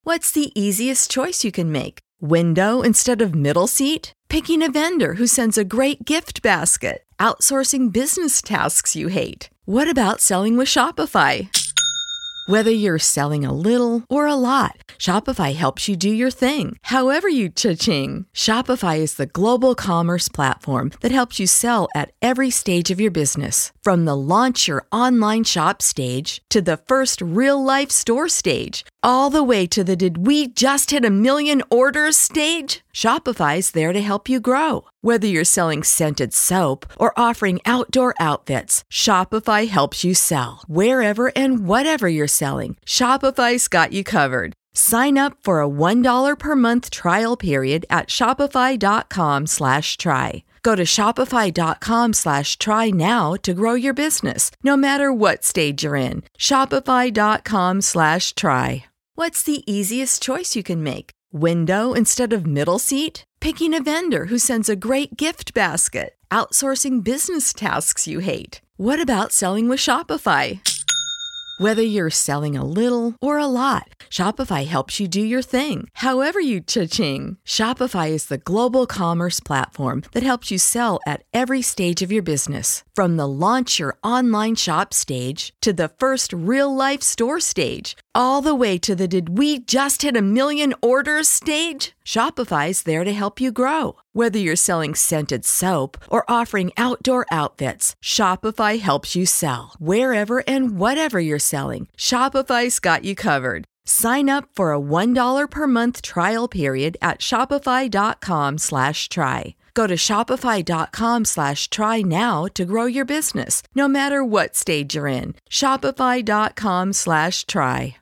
What's the easiest choice you can make? Window instead of middle seat? Picking a vendor who sends a great gift basket? Outsourcing business tasks you hate? What about selling with Shopify? Whether you're selling a little or a lot, Shopify helps you do your thing, however you cha-ching. Shopify is the global commerce platform that helps you sell at every stage of your business. From the launch your online shop stage to the first real-life store stage, all the way to the did we just hit a million orders stage. Shopify's there to help you grow. Whether you're selling scented soap or offering outdoor outfits, Shopify helps you sell. Wherever and whatever you're selling, Shopify's got you covered. Sign up for a $1 per month trial period at shopify.com/try. Go to shopify.com/try now to grow your business, no matter what stage you're in. Shopify.com/try. What's the easiest choice you can make? Window instead of middle seat? Picking a vendor who sends a great gift basket? Outsourcing business tasks you hate? What about selling with Shopify? Whether you're selling a little or a lot, Shopify helps you do your thing, however you cha-ching. Shopify is the global commerce platform that helps you sell at every stage of your business. From the launch your online shop stage to the first real-life store stage, all the way to the did we just hit a million orders stage. Shopify's there to help you grow. Whether you're selling scented soap or offering outdoor outfits, Shopify helps you sell. Wherever and whatever you're selling, Shopify's got you covered. Sign up for a $1 per month trial period at shopify.com/try. Go to shopify.com/try now to grow your business, no matter what stage you're in. Shopify.com/try.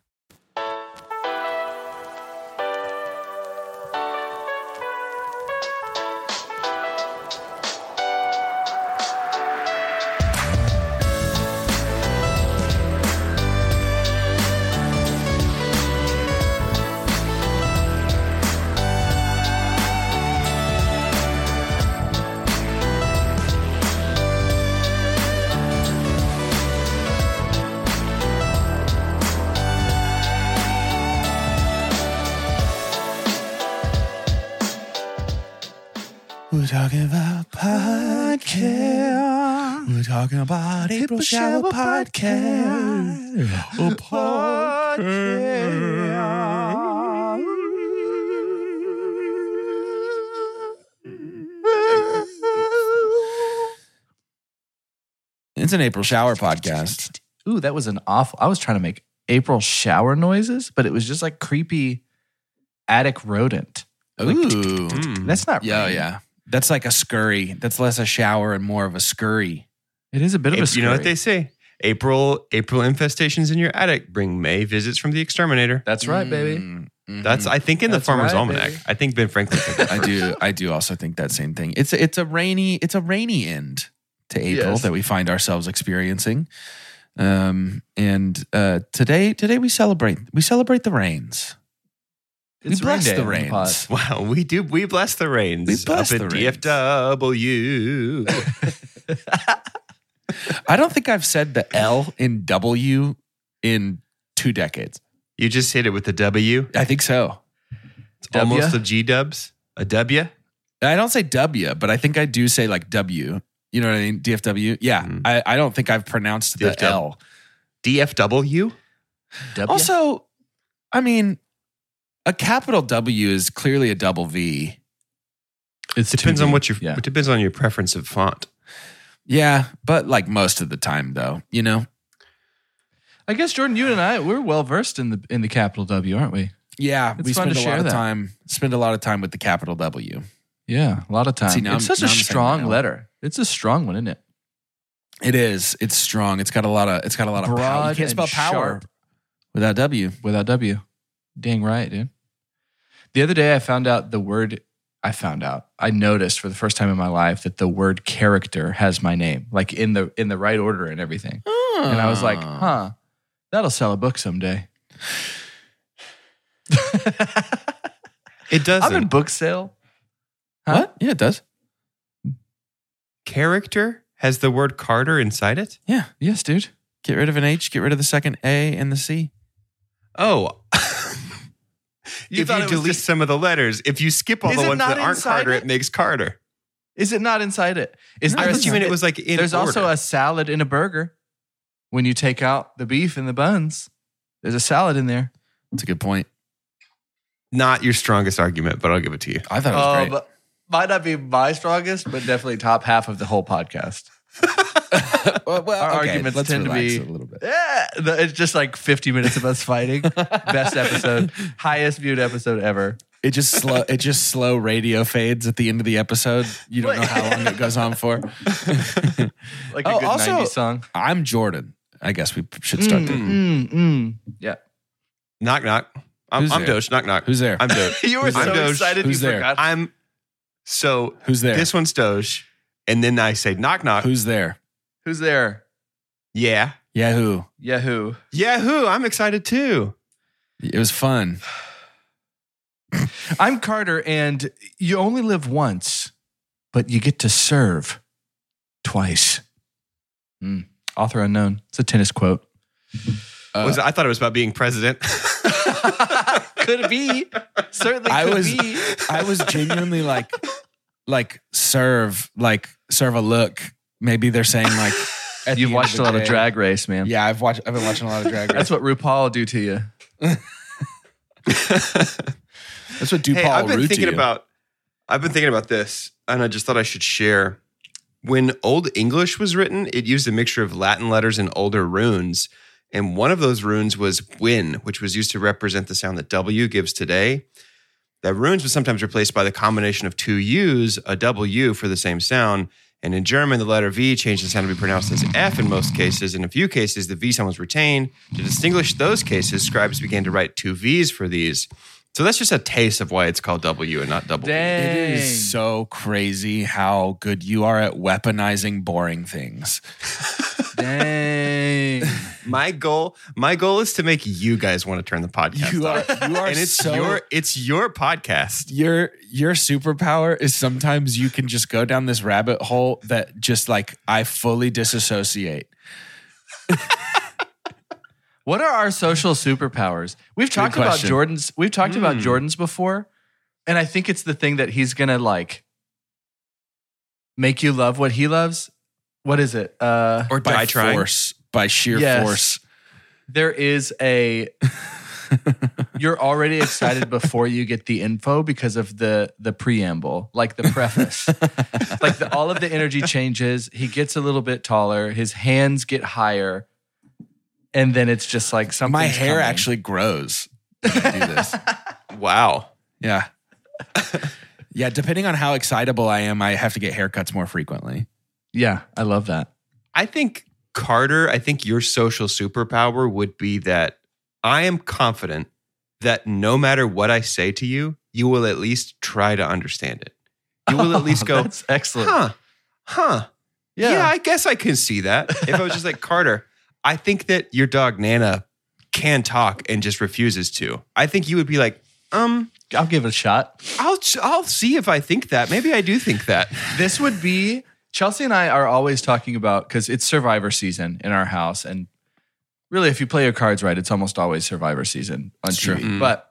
We're talking about podcast. We're talking about April Shower Podcast. A podcast. It's an April Shower Podcast. Ooh, that was an awful. I was trying to make April shower noises, but it was just like creepy attic rodent. Ooh. That's not Yeah, rain. yeah. That's like a scurry. That's less a shower and more of a scurry. It is a bit of a scurry. You know what they say? April infestations in your attic bring May visits from the exterminator. That's right, baby. Mm-hmm. That's I think in the That's Farmer's right, Almanac. baby. I think Ben Franklin said that. I do also think that same thing. It's a rainy end to April Yes. that we find ourselves experiencing. Today we celebrate the rains. It's we bless rain day the on rains. pod. Wow, we do. We bless the rains. We bless up the at rains. DFW. I don't think I've said the L in W in 2 decades. You just hit it with the W. I think so. It's W? almost a G dubs. A W. I don't say W, but I think I do say like W. You know what I mean? DFW. Yeah. I don't think I've pronounced the DFW. L. DFW. W? Also, I mean, a capital W is clearly a double V. It Depends on what Yeah. It depends on your preference of font. Yeah, but like most of the time, though, you know. I guess Jordan, you and I, we're well versed in the capital W, aren't we? Yeah, It's we fun spend to a lot share of that. time. Spend a lot of time with the capital W. Yeah, a lot of time. See, now it's I'm- such now a I'm saying strong that now. letter. It's a strong one, isn't it? It is. It's strong. It's got a lot of. power. You Broad can't spell and power sharp. without W. Without W. Dang right, dude. The other day I noticed for the first time in my life that the word character has my name, like in the right order and everything. And I was like, that'll sell a book someday. It doesn't. I'm in book sale. Huh? What? Yeah, it does. Character has the word Carter inside it. Yeah. Yes, dude. Get rid of an H. Get rid of the second A and the C. Oh, if thought you it was delete just- some of the letters, if you skip all Is the it ones not that aren't inside Carter, it? it makes Carter. Is it not inside it? Is I there thought you meant it was like in There's also order. a salad in a burger. When you take out the beef and the buns, there's a salad in there. That's a good point. Not your strongest argument, but I'll give it to you. I thought it was great. But might not be my strongest, but definitely top half of the whole podcast. Well, Our okay, arguments let's tend to relax be a little bit. Yeah, it's just like 50 minutes of us fighting. Best episode, highest viewed episode ever. It just slow radio fades at the end of the episode. You don't know how long it goes on for. Like a Oh, good also- 90s song. I'm Jordan. I guess we should start there. Yeah. Knock, knock. I'm Who's there? Doge. Knock, knock. Who's there? I'm Doge. You were I'm so Doge. excited Who's you there? forgot. Who's there? This one's Doge. And then I say knock, knock. Who's there? Who's there? Yeah. Yahoo! Yahoo. Yahoo! I'm excited too. It was fun. I'm Carter, and you only live once, but you get to serve twice. Author unknown. It's a tennis quote. I thought it was about being president. Could be. Certainly I could was be. I was genuinely like serve a look. Maybe they're saying like at the You've end watched the a lot of day- Drag Race, man. Yeah, I've been watching a lot of Drag Race. That's what RuPaul will do to you. That's what DuPaul Hey, I've been Root to thinking you. about this, and I just thought I should share. When Old English was written, it used a mixture of Latin letters and older runes. And one of those runes was win, which was used to represent the sound that W gives today. That runes was sometimes replaced by the combination of two U's, a W for the same sound. And in German, the letter V changed the sound to be pronounced as F in most cases. In a few cases, the V sound was retained. To distinguish those cases, scribes began to write two V's for these. So that's just a taste of why it's called W and not double V. Dang. It is so crazy how good you are at weaponizing boring things. Dang. My goal is to make you guys want to turn the podcast You are off. And it's your podcast. Your superpower is sometimes you can just go down this rabbit hole that just like I fully disassociate. What are our social superpowers? We've talked about question. Jordan's. We've talked about Jordan's before, and I think it's the thing that he's gonna like make you love what he loves. What is it? Or By die trying. force, by sheer Yes. force. There is a. You're already excited before you get the info because of the preamble, like the preface, like all of the energy changes. He gets a little bit taller. His hands get higher. And then it's just like something. My hair actually grows when I do this. Wow. Yeah. Yeah, depending on how excitable I am, I have to get haircuts more frequently. Yeah, I love that. I think, Carter, your social superpower would be that I am confident that no matter what I say to you, you will at least try to understand it. You will at least go, That's excellent. huh. Yeah, I guess I can see that. If I was just like, Carter, I think that your dog Nana can talk and just refuses to. I think you would be like, I'll give it a shot. I'll see if I think that. Maybe I do think that. This would be Chelsea and I are always talking about, because it's Survivor season in our house. And really, if you play your cards right, it's almost always Survivor season on TV. true. But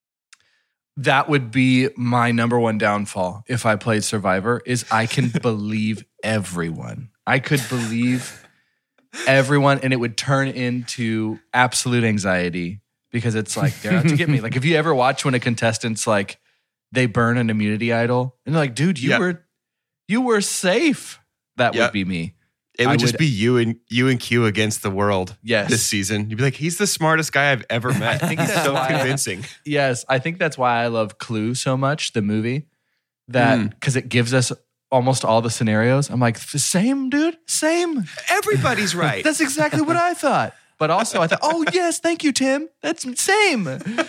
that would be my number one downfall if I played Survivor, is I can believe everyone. I could believe everyone, and it would turn into absolute anxiety because it's like they're out to get me. Like, if you ever watch when a contestant's like, they burn an immunity idol and they're like, dude, you were safe. That would be me. It would just be you and Q against the world. Yes. This season. You'd be like, he's the smartest guy I've ever met. I think that's so why- convincing. Yes, I think that's why I love Clue so much, the movie, that because it gives us almost all the scenarios. I'm like, same, dude, same. Everybody's right. That's exactly what I thought. But also I thought, oh yes, thank you, Tim. That's same.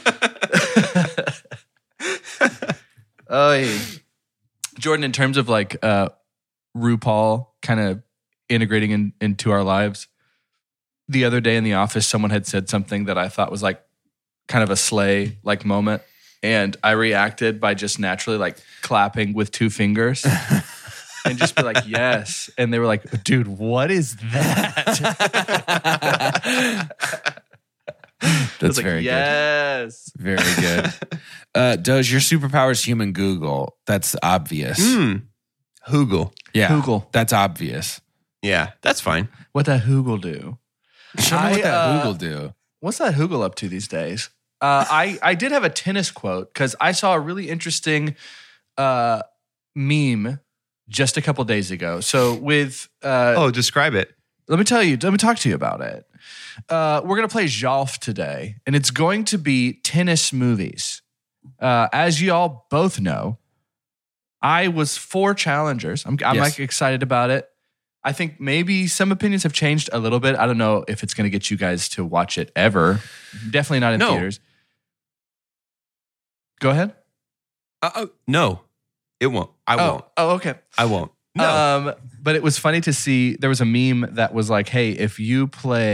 Oh, yeah. Jordan, in terms of like RuPaul kind of integrating into our lives, the other day in the office, someone had said something that I thought was like kind of a slay like moment. And I reacted by just naturally like clapping with two fingers and just be like, yes. And they were like, dude, what is that? That's very good. Yes. Very good. Doge, your superpower is human Google. That's obvious. Hoogle. Yeah. Hoogle. That's obvious. Yeah, that's fine. What that Hoogle do? Show me what that Google do. What's that Hoogle up to these days? I did have a tennis quote because I saw a really interesting meme just a couple days ago. So with describe it. let me talk to you about it. We're gonna play Golf today, and it's going to be tennis movies. As you all both know, I was for Challengers. I'm Yes. like excited about it. I think maybe some opinions have changed a little bit. I don't know if it's going to get you guys to watch it ever. Definitely not in No. theaters. Go ahead. No, it won't. I won't. Oh, okay. I won't. No. But it was funny to see. There was a meme that was like, "Hey, if you're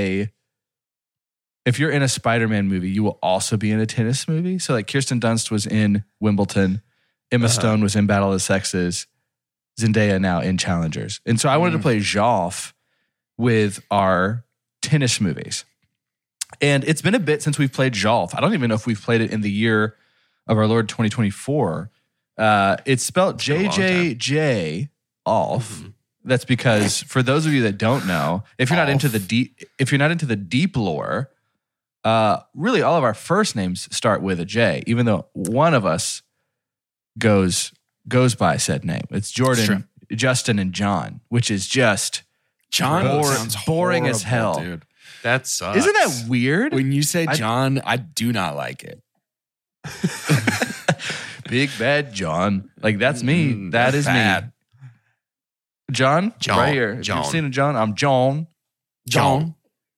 in a Spider-Man movie, you will also be in a tennis movie." So like Kirsten Dunst was in Wimbledon, Emma Stone was in Battle of the Sexes, Zendaya now in Challengers. And so I wanted to play Golf with our tennis movies. And it's been a bit since we've played Golf. I don't even know if we've played it in the year of our Lord 2024. It's spelled JJJ off. That's because for those of you that don't know, if you're not into the deep lore, really all of our first names start with a J, even though one of us goes by said name. It's Jordan, Justin, and John, which is just John sounds boring as hell. horrible, dude. That sucks. Isn't that weird? When you say John, I do not like it. Big bad John. Like that's me. That is bad. me. John, right here. John. You've seen a John? I'm John. John.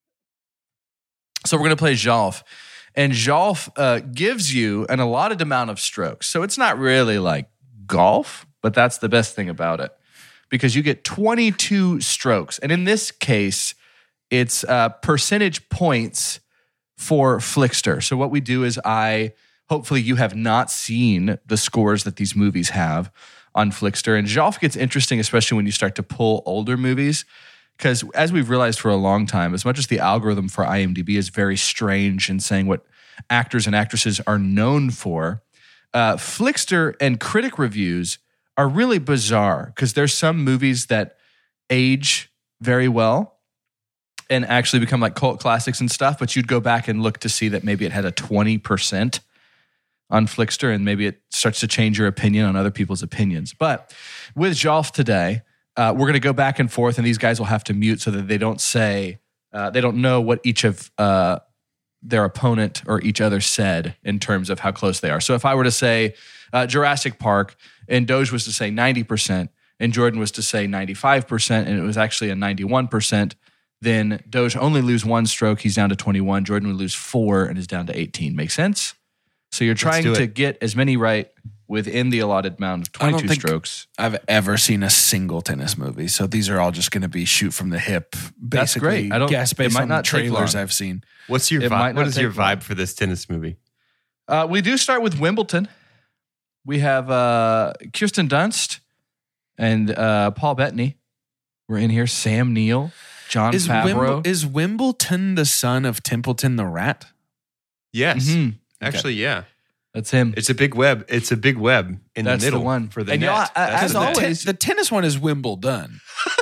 So we're going to play Golf. And Golf gives you an allotted amount of strokes. So it's not really like golf, but that's the best thing about it. Because you get 22 strokes. And in this case, it's percentage points for Flickster. So what we do is hopefully you have not seen the scores that these movies have on Flickster. And Golf gets interesting, especially when you start to pull older movies. Because as we've realized for a long time, as much as the algorithm for IMDb is very strange in saying what actors and actresses are known for, Flickster and critic reviews are really bizarre because there's some movies that age very well and actually become like cult classics and stuff, but you'd go back and look to see that maybe it had a 20% on Flickster and maybe it starts to change your opinion on other people's opinions. But with Golf today, we're going to go back and forth, and these guys will have to mute so that they don't say, they don't know what each of their opponent or each other said in terms of how close they are. So if I were to say Jurassic Park, and Doge was to say 90%, and Jordan was to say 95%, and it was actually a 91%, then Doge only lose one stroke, he's down to 21. Jordan would lose 4 and is down to 18. Make sense? So you're trying to get as many right within the allotted amount of 22 strokes. I've ever seen a single tennis movie, so these are all just going to be shoot from the hip. That's Basically, great. guess based it might on not take trailers long. I've seen. What's your It might vibe? not What is your take long. vibe for this tennis movie? We do start with Wimbledon. We have Kirsten Dunst and Paul Bettany. We're in here. Sam Neill, John Favreau. Is Wimbledon the son of Templeton the Rat? Yes. Mhm. Actually, yeah. That's him. It's a big web. It's a big web in That's the middle the one. for the And net. y'all, That's as the net. always, The tennis one is Wimbledon.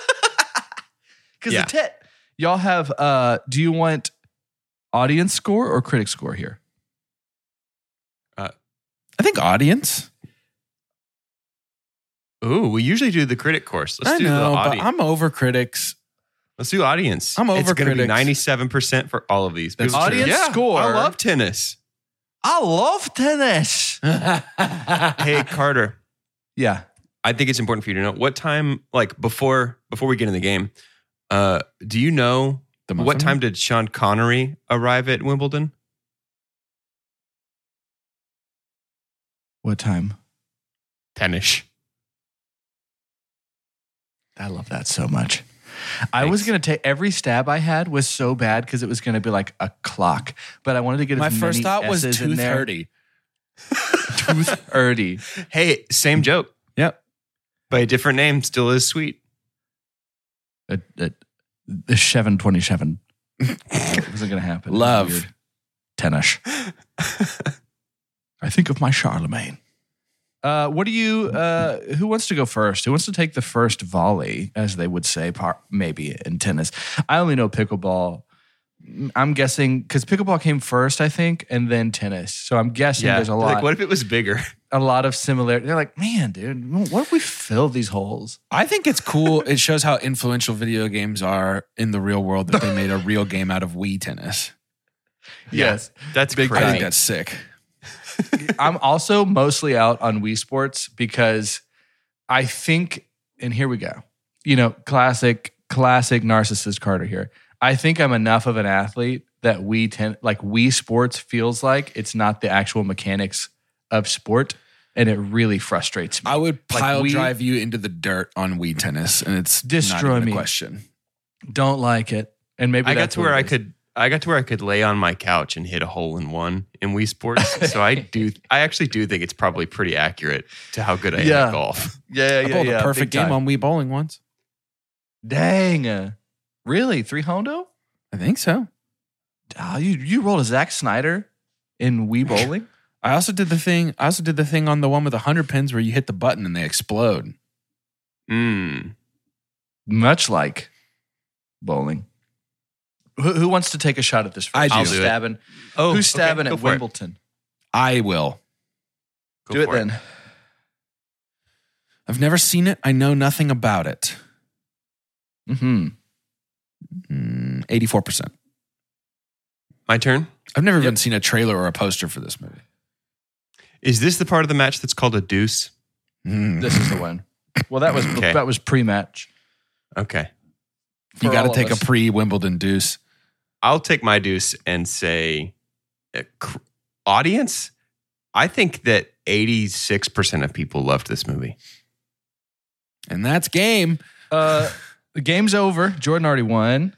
because Yeah. the tit. Y'all have. Do you want audience score or critic score here? I think audience. Ooh, we usually do the critic course. Let's I do know, the but audience. I'm over critics. Let's do audience. I'm over It's going to be critics. 97% for all of these. That's People true. say, Audience score. I love tennis. I love tennis. Hey, Carter. Yeah. I think it's important for you to know what time, like before we get in the game, do you know The what muffin time did Sean Connery arrive at Wimbledon? What time? 10ish. I love that so much. I was going to take every stab I had was so bad because it was going to be like a clock, but I wanted to get My as first many thought was S's in there. 2:30. 2:30. Hey, same joke. Yep. By a different name, still is sweet. The 727. It wasn't going to happen. Love. Weird. tennis. I think of my Charlemagne. What do you? Who wants to go first? Who wants to take the first volley, as they would say, maybe in tennis? I only know pickleball. I'm guessing because pickleball came first, I think, and then tennis. So I'm guessing there's a lot. Like, what if it was bigger? A lot of similarity. They're like, man, dude, what if we fill these holes? I think it's cool. It shows how influential video games are in the real world that they made a real game out of Wii tennis. Yes, That's Big crazy. I think that's sick. I'm also mostly out on Wii Sports because I think, and here we go, classic narcissist Carter here. I think I'm enough of an athlete that Wii Sports feels like it's not the actual mechanics of sport, and it really frustrates me. I would pile Wii- drive you into the dirt on Wii tennis, and it's Destroy not even me. a question. Don't like it, and maybe I got that's to what where it is. I got to where I could lay on my couch and hit a hole in one in Wii Sports. So I actually do think it's probably pretty accurate to how good I am at golf. Yeah, I pulled a perfect game on Wii bowling once. Dang, really? 3 hondo? I think so. Oh, you rolled a Zack Snyder in Wii bowling? I also did the thing on the one with 100 pins where you hit the button and they explode. Much like bowling. Who wants to take a shot at this first? I do. I'll do it. Stabbing? Oh, Who's stabbing okay, go at for it. Wimbledon? I will. Go Do it for then. I've never seen it. I know nothing about it. 84%. My turn. I've never even seen a trailer or a poster for this movie. Is this the part of the match that's called a deuce? This is the one. Well, that was pre-match. Okay. You For got to all of take a us. pre-Wimbledon deuce. I'll take my deuce and say, audience, I think that 86% of people loved this movie. And that's game. The game's over. Jordan already won.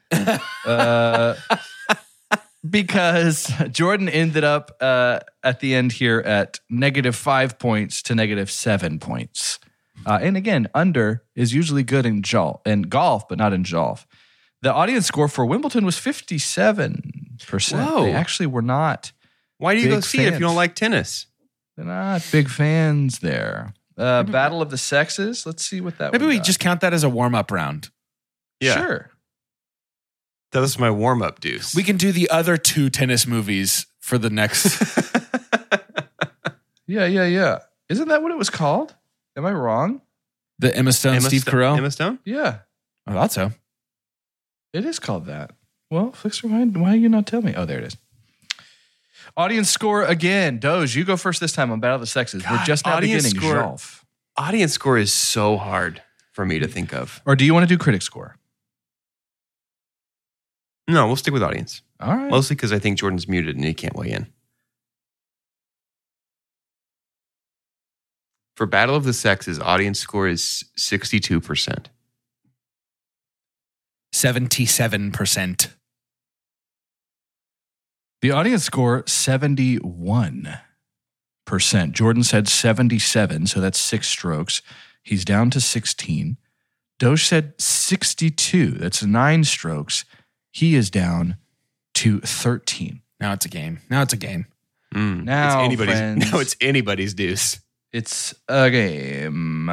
Because Jordan ended up at the end here at -5 points to -7 points. And again, under is usually good in golf, but not in golf. The audience score for Wimbledon was 57%. Whoa. They actually were not. Why do you Big go see it if fans. you don't like tennis? They're not big fans there. Battle of the Sexes. Let's see what that Maybe one we got. just count that as a warm-up round. Yeah. Sure. That was my warm-up deuce. We can do the other 2 tennis movies for the next. Yeah. Isn't that what it was called? Am I wrong? The Emma Stone, Steve Carell. Emma Stone? Yeah, I thought so. it is called that. Well, Flixer, why you not tell me? Oh, there it is. Audience score again. Doge, you go first this time on Battle of the Sexes. We're just now audience beginning. score. Golf. Audience score is so hard for me to think of. Or do you want to do critic score? No, we'll stick with audience. All right. Mostly because I think Jordan's muted and he can't weigh in. For Battle of the Sexes, audience score is 62%. 77%. The audience score, 71%. Jordan said 77, so that's 6 strokes. He's down to 16. Doge said 62. That's 9 strokes. He is down to 13. Now it's a game. Now, friends, Now it's anybody's deuce. it's a game.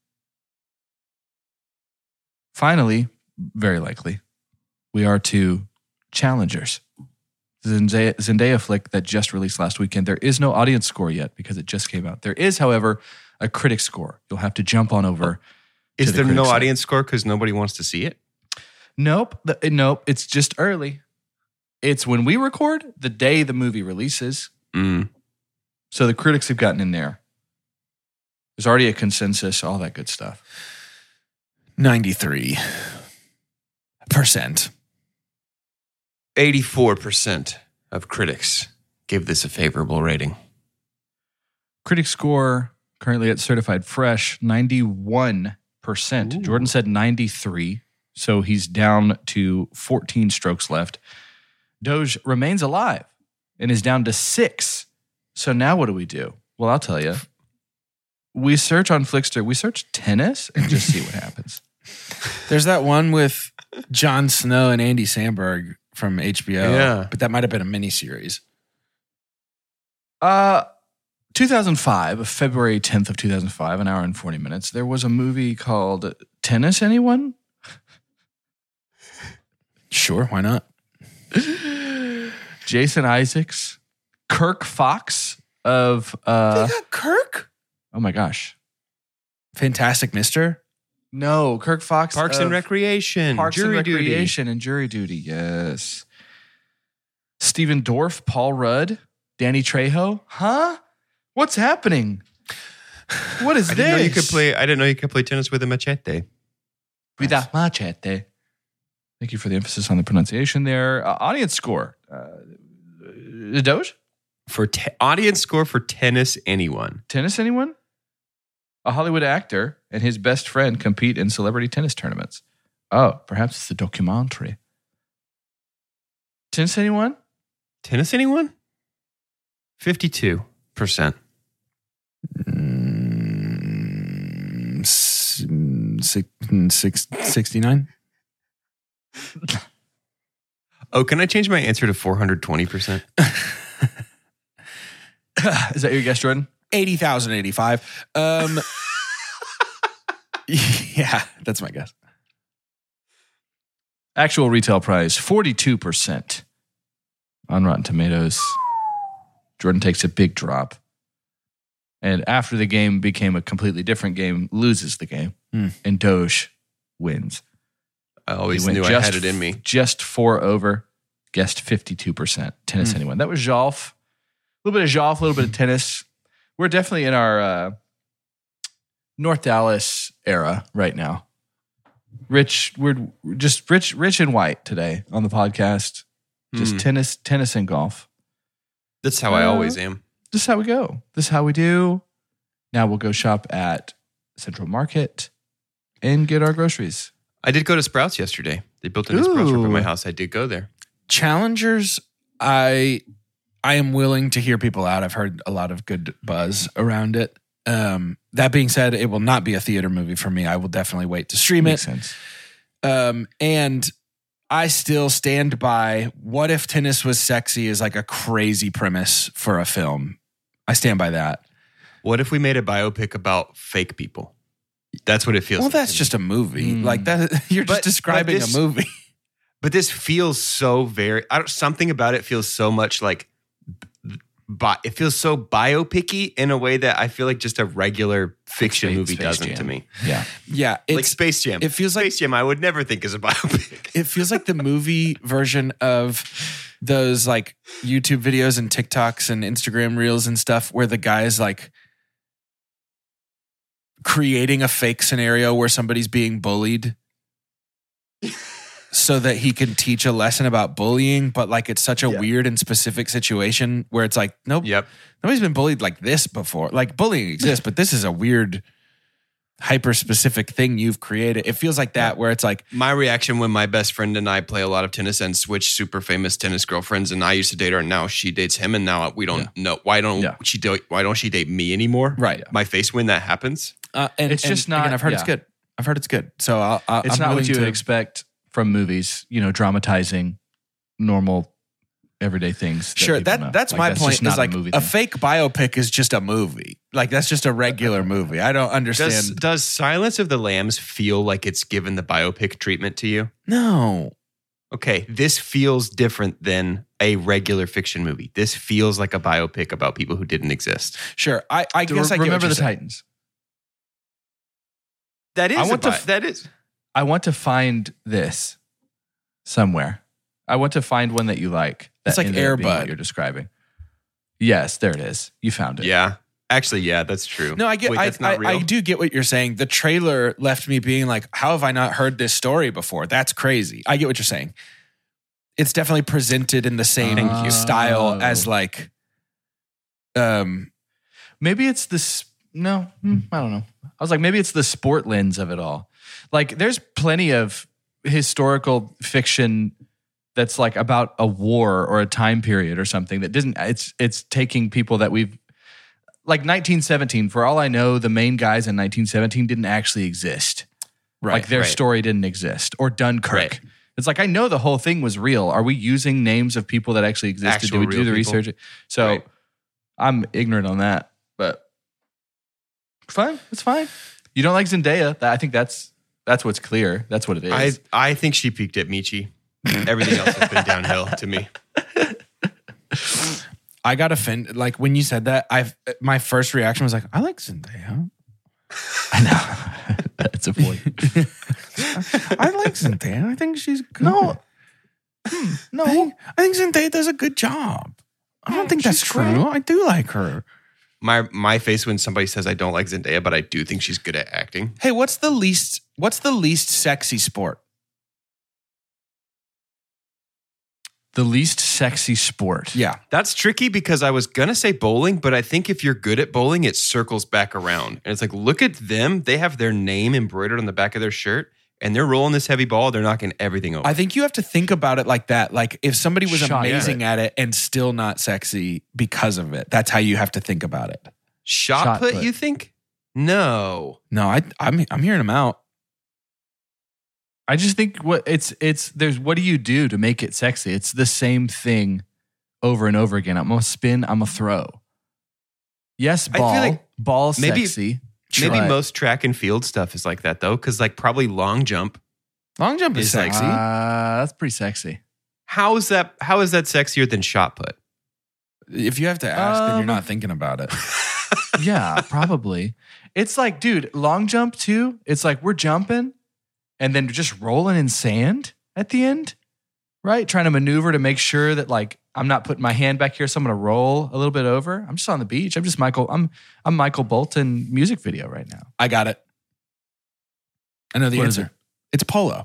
Finally, very likely, we are to challengers. The Zendaya flick that just released last weekend. There is no audience score yet because it just came out. There is, however, a critic score. You'll have to jump on over. Is to the there no critic side. audience score because nobody wants to see it? Nope. Nope. It's just early. It's when we record the day the movie releases. So the critics have gotten in there. There's already a consensus, all that good stuff. 93%. 84% of critics give this a favorable rating. Critic score currently at certified fresh, 91%. Ooh. Jordan said 93, so he's down to 14 strokes left. Doge remains alive and is down to 6. So now what do we do? Well, I'll tell you. We search on Flixster. We search tennis and just see what happens. There's that one with Jon Snow and Andy Samberg from HBO. Yeah. But that might have been a miniseries. 2005, February 10th of 2005, an hour and 40 minutes, there was a movie called Tennis, Anyone? Sure, why not? Jason Isaacs, Kirk Fox of... They got Kirk? Oh my gosh. Fantastic Mister? No, Kirk Fox Parks of and Recreation. Parks Jury and Duty. Recreation and Jury Duty, yes. Stephen Dorff, Paul Rudd, Danny Trejo. Huh? What's happening? What is I this? didn't know you could play tennis with a machete. With a machete. Thank you for the emphasis on the pronunciation there. Audience score. Doge? Audience score for Tennis, Anyone. Tennis, anyone? A Hollywood actor and his best friend compete in celebrity tennis tournaments. Oh, perhaps it's a documentary. Tennis, anyone? Tennis, Anyone? 52%. 69? Oh, can I change my answer to 420%? Is that your guess, Jordan? 80,085. Yeah, that's my guess. Actual retail price, 42% on Rotten Tomatoes. Jordan takes a big drop. And after the game became a completely different game, loses the game. And Doge wins. I always He went knew I had it in me. Just 4 over, guessed 52%. Tennis, anyone. That was Jolf. A little bit of Jolf, a little bit of tennis. We're definitely in our North Dallas era right now. Rich, we're just rich and white today on the podcast. Just tennis and golf. That's how I always am. This is how we go. This is how we do. Now we'll go shop at Central Market and get our groceries. I did go to Sprouts yesterday. They built a new Sprouts shop at my house. I did go there. Challengers, I am willing to hear people out. I've heard a lot of good buzz around it. That being said, it will not be a theater movie for me. I will definitely wait to stream Makes it. sense. And I still stand by what if tennis was sexy is like a crazy premise for a film. I stand by that. What if we made a biopic about fake people? That's what it feels like. Well, that's just a movie. Like that, you're just describing a movie. But this feels so very, something about it feels so much like, it feels so biopic-y in a way that I feel like just a regular fiction movie Space doesn't Jam. to me. Yeah. Yeah. Like Space Jam. It feels like Space Jam I would never think is a biopic. it feels like the movie version of those like YouTube videos and TikToks and Instagram reels and stuff where the guy is like creating a fake scenario where somebody's being bullied so that he can teach a lesson about bullying, but like it's such a weird and specific situation where it's like, nope, nobody's been bullied like this before. Like bullying exists, but this is a weird hyper specific thing you've created. It feels like that where it's like my reaction when my best friend and I play a lot of tennis and switch super famous tennis girlfriends, and I used to date her and now she dates him, and now we don't know why don't she date me anymore? Right. My face when that happens. and It's just not- Again, I've heard yeah. it's good. I've heard it's good. So It's I'm not what willing you to would expect from movies, dramatizing normal everyday things. Sure, people know. that's Like, my just point. not Is like movie a thing. fake biopic is just a movie. Like that's just a regular movie. I don't understand. Does Silence of the Lambs feel like it's given the biopic treatment to you? No. Okay, this feels different than a regular fiction movie. This feels like a biopic about people who didn't exist. Sure. I guess I get what Remember you're the saying. Titans. That is that is. I want to find this somewhere. I want to find one that you like. That It's like ended up Air being what Bud. you're describing. Yes, there it is. You found it. Yeah. Actually, yeah, that's true. No, I get. Wait, that's not real? I do get what you're saying. The trailer left me being like, "How have I not heard this story before?" That's crazy. I get what you're saying. It's definitely presented in the same style as like, Maybe it's this. No, I don't know. I was like, maybe it's the sport lens of it all. Like, there's plenty of historical fiction that's like about a war or a time period or something that doesn't. It's taking people that we've like 1917. For all I know, the main guys in 1917 didn't actually exist. right? Like their right. story didn't exist. Or Dunkirk. Right. It's like, I know the whole thing was real. Are we using names of people that actually existed? Actual Did we do real the people. research? So Right. I'm ignorant on that, but fine. It's fine. You don't like Zendaya. I think that's what's clear. That's what it is. I think she peaked at Michi. Everything else has been downhill to me. I got offended. Like when you said that, my first reaction was like, I like Zendaya. I know. That's a point. I like Zendaya. I think she's good. No. I think Zendaya does a good job. I don't think that's true. Great. I do like her. My face when somebody says I don't like Zendaya, but I do think she's good at acting. Hey, what's the least sexy sport? The least sexy sport. Yeah. That's tricky because I was going to say bowling, but I think if you're good at bowling, it circles back around. And it's like, look at them. They have their name embroidered on the back of their shirt and they're rolling this heavy ball. They're knocking everything over. I think you have to think about it like that. Like if somebody was amazing at it and still not sexy because of it, that's how you have to think about it. Shot put, you think? No. No, I'm hearing them out. I just think there's what do you do to make it sexy? It's the same thing over and over again. I'm gonna spin, I'm gonna throw. Yes, ball. I feel like ball sexy. Maybe most track and field stuff is like that though, because like probably long jump. Long jump is sexy. That's pretty sexy. How is that sexier than shot put? If you have to ask, then you're not thinking about it. Yeah, probably. It's like, dude, long jump too. It's like we're jumping. And then just rolling in sand at the end, right? Trying to maneuver to make sure that like I'm not putting my hand back here, so I'm going to roll a little bit over. I'm just on the beach. I'm just Michael. I'm Michael Bolton music video right now. I got it. I know the answer. It's polo.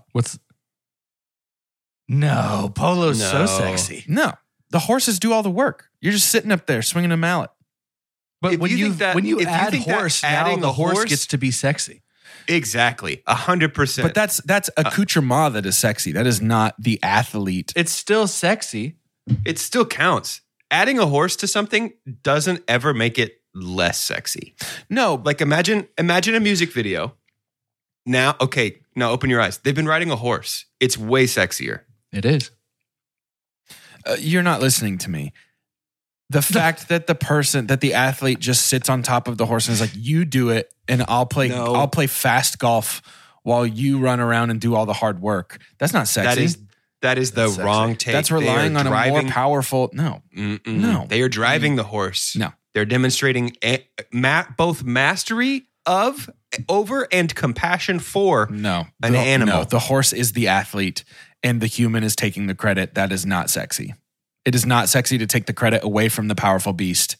No, polo's so sexy. No, the horses do all the work. You're just sitting up there swinging a mallet. But when you add horse, now the horse gets to be sexy. Exactly. 100%. But that's accoutrement that is sexy. That is not the athlete. It's still sexy. It still counts. Adding a horse to something doesn't ever make it less sexy. No. Like imagine a music video. Now open your eyes. They've been riding a horse. It's way sexier. It is. You're not listening to me. The fact that the athlete just sits on top of the horse and is like, you do it and I'll play fast golf while you run around and do all the hard work. That's not sexy. That is the wrong take. That's relying on a more powerful. No. No. They are driving the horse. No. They're demonstrating both mastery over and compassion for an animal. No, the horse is the athlete and the human is taking the credit. That is not sexy. It is not sexy to take the credit away from the powerful beast.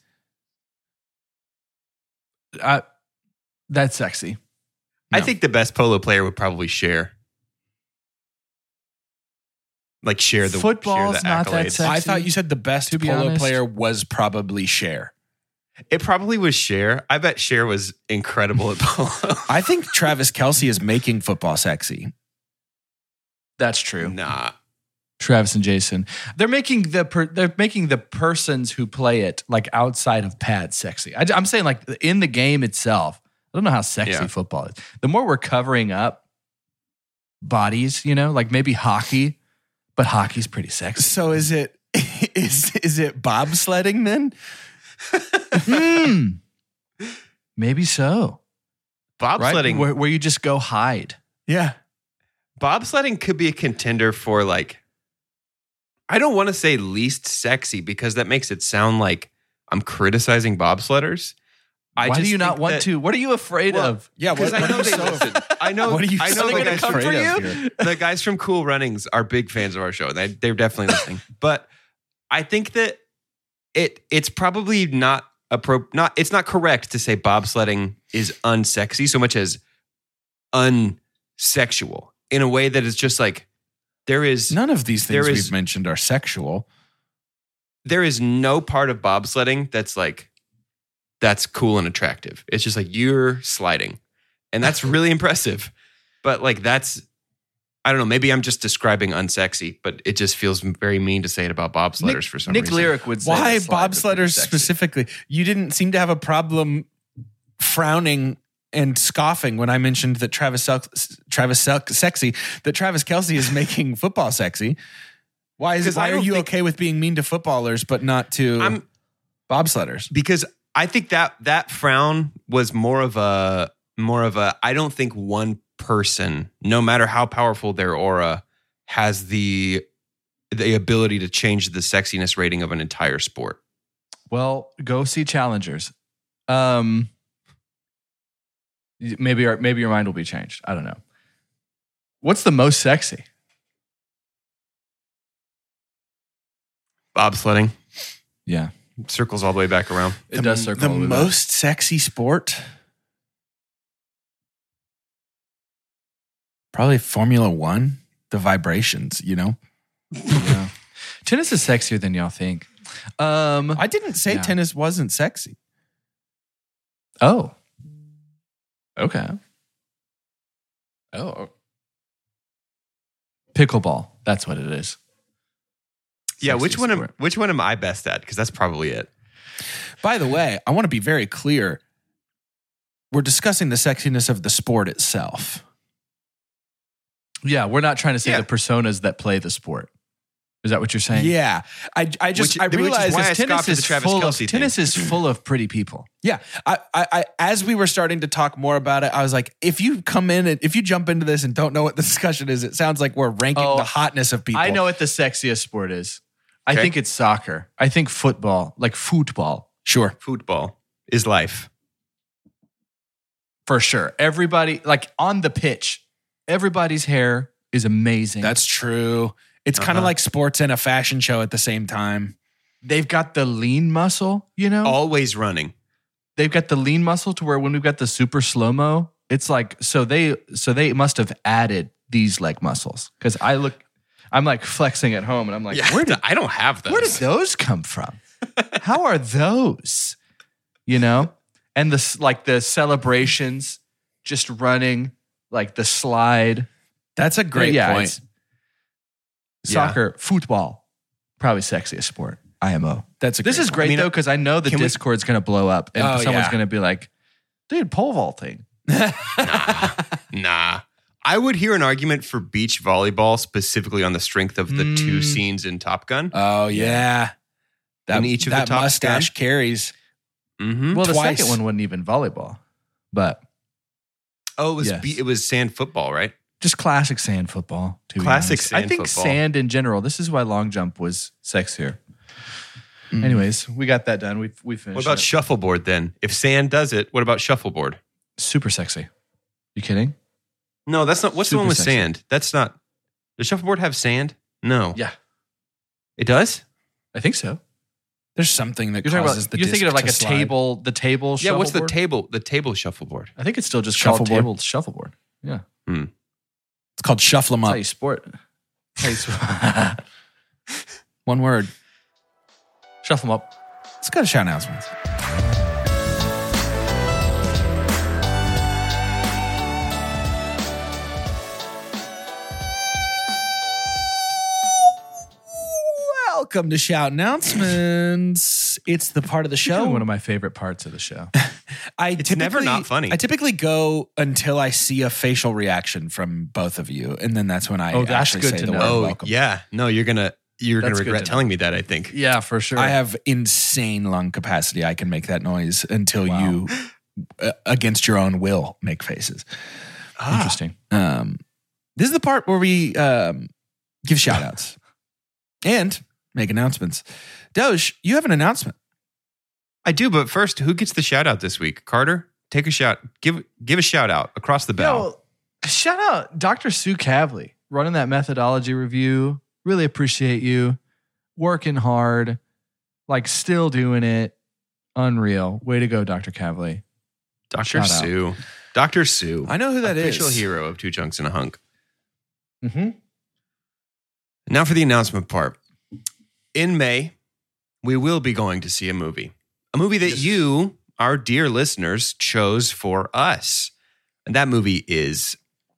That's sexy. No. I think the best polo player would probably share. Like share the football's the not accolades. that sexy. I thought you said the best polo player was probably Cher. It probably was Cher. I bet Cher was incredible at polo. I think Travis Kelce is making football sexy. That's true. Nah. Travis and Jason, they're making the persons who play it like outside of pads sexy. I'm saying like in the game itself. I don't know how sexy football is. The more we're covering up bodies, like maybe hockey, but hockey's pretty sexy. So is it bobsledding then? Maybe so. Bobsledding, right? where you just go hide. Yeah, bobsledding could be a contender for like. I don't want to say least sexy because that makes it sound like I'm criticizing bobsledders. Why do you not want to? What are you afraid of? Yeah, because I know they listen. I know. What are you the guys afraid of here? The guys from Cool Runnings are big fans of our show. They're definitely listening. But I think that it's probably not it's not correct to say bobsledding is unsexy so much as unsexual in a way that is just like. There is none of these things we've mentioned are sexual. There is no part of bobsledding that's cool and attractive. It's just like you're sliding. And that's really impressive. But like I don't know, maybe I'm just describing unsexy, but it just feels very mean to say it about bobsledders for some reason. Nick Lyric would say why bobsledders specifically? You didn't seem to have a problem frowning and scoffing when I mentioned that Travis Kelce is making football sexy. Why are you okay with being mean to footballers but not to? Bobsledders. Because I think that frown was more of a I don't think one person, no matter how powerful their aura, has the ability to change the sexiness rating of an entire sport. Well, go see Challengers. Maybe your mind will be changed. I don't know. What's the most sexy? Bobsledding. Yeah. Circles all the way back around. It does circle. The most sexy sport? Probably Formula One. The vibrations, Yeah. Tennis is sexier than y'all think. I didn't say tennis wasn't sexy. Oh. Okay. Oh. Pickleball. That's what it is. Yeah, Sexy which one am I best at? Because that's probably it. By the way, I want to be very clear. We're discussing the sexiness of the sport itself. Yeah, we're not trying to say the personas that play the sport. Is that what you're saying? Yeah. I realized tennis is full of pretty people. Yeah. I as we were starting to talk more about it, I was like, if you jump into this and don't know what the discussion is, it sounds like we're ranking the hotness of people. I know what the sexiest sport is. I think it's soccer. I think football, like football. Sure. Football is life. For sure. Everybody, like on the pitch, everybody's hair is amazing. That's true. It's kind of like sports and a fashion show at the same time. They've got the lean muscle, Always running. They've got the lean muscle to where when we've got the super slow-mo, it's like, so they must have added these leg muscles. Because I'm like flexing at home and I'm like, I don't have those. Where did those come from? How are those? And the celebrations, just running, like the slide. That's a great point. Soccer, football, probably sexiest sport. IMO. This is great though, because I know the Discord's going to blow up and someone's going to be like, dude, pole vaulting. Nah. I would hear an argument for beach volleyball specifically on the strength of the two scenes in Top Gun. Oh, yeah. In each of the top mustache carries. Mm-hmm. Well, the second one wasn't even volleyball, but. Oh, it was sand football, right? Just classic sand football. Classic sand I think football. Sand in general. This is why long jump was sexier. Anyways, we got that done. We finished. What about shuffleboard then? If sand does it, what about shuffleboard? Super sexy. You kidding? No, that's not. What's the one with sexy. sand? That's not. Does shuffleboard have sand? No. Yeah. It does? I think so. There's something that You're causes the You're thinking of like a slide. table, the table shuffleboard? Yeah, what's the table? The table shuffleboard. I think it's still just called table shuffleboard. Yeah. It's called shuffle 'em That's up. how you sport. One word. Shuffle 'em up. Let's go to shout announcements. Welcome to Shout Announcements. It's the part of the show. One of my favorite parts of the show. It's never not funny. I typically go until I see a facial reaction from both of you, and then that's when I actually say the word welcome. Yeah. No, you're gonna regret telling me that, I think. Yeah, for sure. I have insane lung capacity. I can make that noise until you, against your own will, make faces. Interesting. This is the part where we give shout outs and make announcements. Doge, you have an announcement. I do, but first, who gets the shout out this week? Carter, take a shout. Give a shout out across the bow. Shout out Dr. Sue Cavley running that methodology review. Really appreciate you. Working hard, like still doing it. Unreal. Way to go, Dr. Cavley. Dr. Sue. Dr. Sue. I know who that is. Official hero of Two Chunks and a Hunk. Mm-hmm. Now for the announcement part. In May, we will be going to see a movie. A movie that you, our dear listeners, chose for us. And that movie is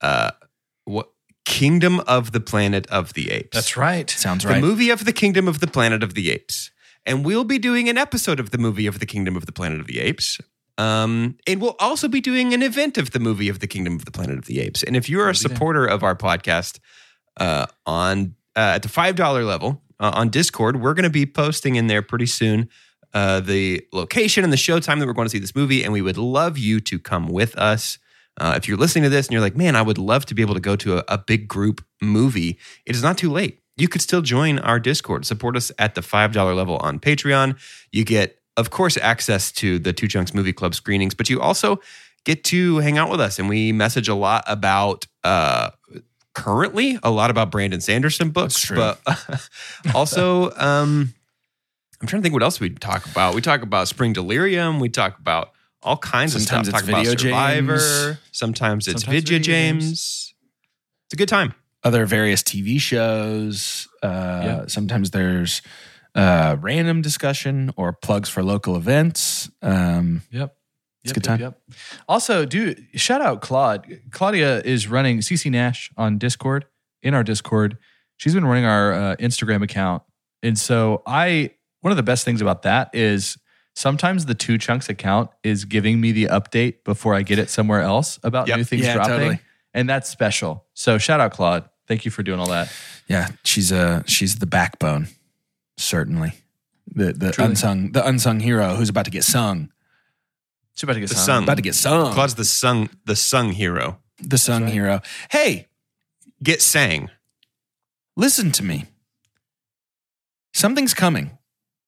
Kingdom of the Planet of the Apes. That's right. Sounds right. The movie of the Kingdom of the Planet of the Apes. And we'll be doing an episode of the movie of the Kingdom of the Planet of the Apes. And we'll also be doing an event of the movie of the Kingdom of the Planet of the Apes. And if you're a supporter of our podcast at the $5 level on Discord, we're going to be posting in there pretty soon the location and the showtime that we're going to see this movie, and we would love you to come with us. If you're listening to this and you're like, man, I would love to be able to go to a big group movie, it is not too late. You could still join our Discord. Support us at the $5 level on Patreon. You get, of course, access to the Two Chunks Movie Club screenings, but you also get to hang out with us. And we message a lot about, currently, a lot about Brandon Sanderson books. But also, I'm trying to think what else we talk about. We talk about Spring Delirium. We talk about all kinds of stuff. Sometimes it's Talk Video about Survivor. James. Sometimes it's Video James. It's a good time. Other various TV shows. Sometimes there's random discussion or plugs for local events. It's a good time. Also, shout out Claude. Claudia is running CC Nash on Discord, in our Discord. She's been running our Instagram account. And so one of the best things about that is sometimes the Two Chunks account is giving me the update before I get it somewhere else about new things dropping. Totally. And that's special. So shout out Claude. Thank you for doing all that. Yeah, she's the backbone, certainly. The unsung hero who's about to get sung. She's about to get sung. About to get sung. Claude's the sung hero. The sung hero. Hey, get sang. Listen to me. Something's coming.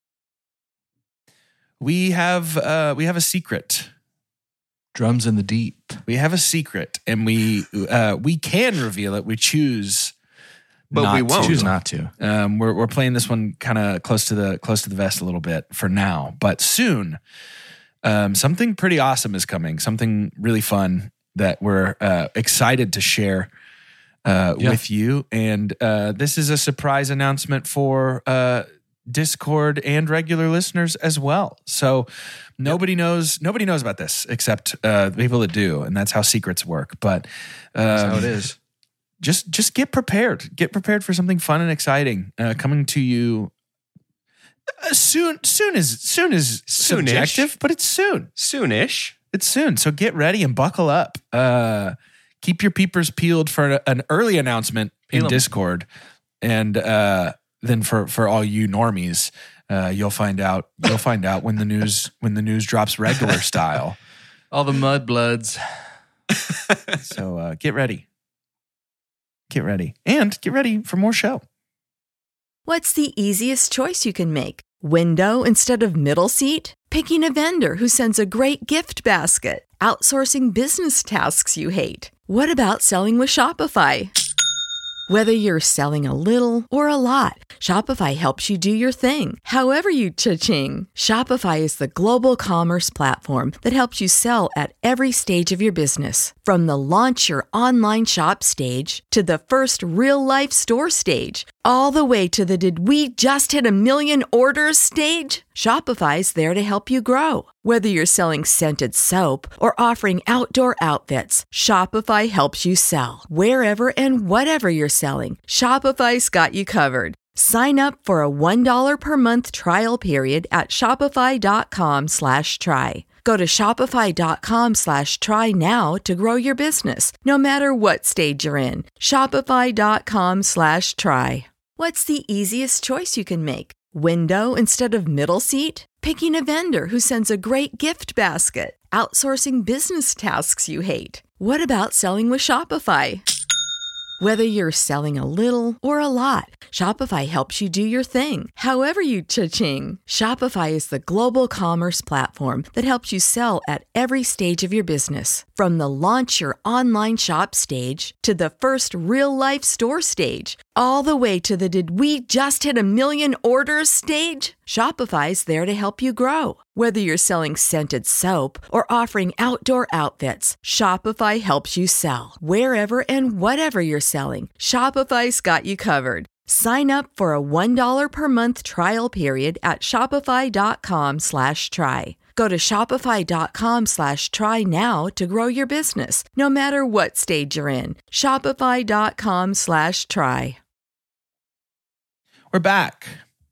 We have a secret. Drums in the deep. We have a secret, and we can reveal it. We choose, but we won't. Choose not to. We're playing this one kind of close to the vest a little bit for now, but soon, something pretty awesome is coming. Something really fun that we're excited to share with you, and this is a surprise announcement for Discord and regular listeners as well. So nobody knows about this except the people that do, and that's how secrets work. But that's how it is. Just get prepared. Get prepared for something fun and exciting coming to you soon. Soon is subjective, but it's soon. Soonish. It's soon. So get ready and buckle up. Keep your peepers peeled for an early announcement in Discord, and then for all you normies, you'll find out when the news drops regular style. All the mudbloods. So get ready. Get ready. And get ready for more show. What's the easiest choice you can make? Window instead of middle seat? Picking a vendor who sends a great gift basket? Outsourcing business tasks you hate? What about selling with Shopify? Whether you're selling a little or a lot, Shopify helps you do your thing, however you cha-ching. Shopify is the global commerce platform that helps you sell at every stage of your business. From the launch your online shop stage to the first real-life store stage, all the way to the did we just hit 1 million orders stage. Shopify's there to help you grow. Whether you're selling scented soap or offering outdoor outfits, Shopify helps you sell. Wherever and whatever you're selling, Shopify's got you covered. Sign up for a $1 per month trial period at shopify.com/try. Go to shopify.com/try now to grow your business, no matter what stage you're in. Shopify.com/try. What's the easiest choice you can make? Window instead of middle seat? Picking a vendor who sends a great gift basket? Outsourcing business tasks you hate? What about selling with Shopify? Whether you're selling a little or a lot, Shopify helps you do your thing, however you cha-ching. Shopify is the global commerce platform that helps you sell at every stage of your business. From the launch your online shop stage to the first real-life store stage, all the way to the did we just hit 1 million orders stage. Shopify's there to help you grow. Whether you're selling scented soap or offering outdoor outfits, Shopify helps you sell. Wherever and whatever you're selling, Shopify's got you covered. Sign up for a $1 per month trial period at shopify.com/try. Go to shopify.com/try now to grow your business, no matter what stage you're in. Shopify.com/try. We're back.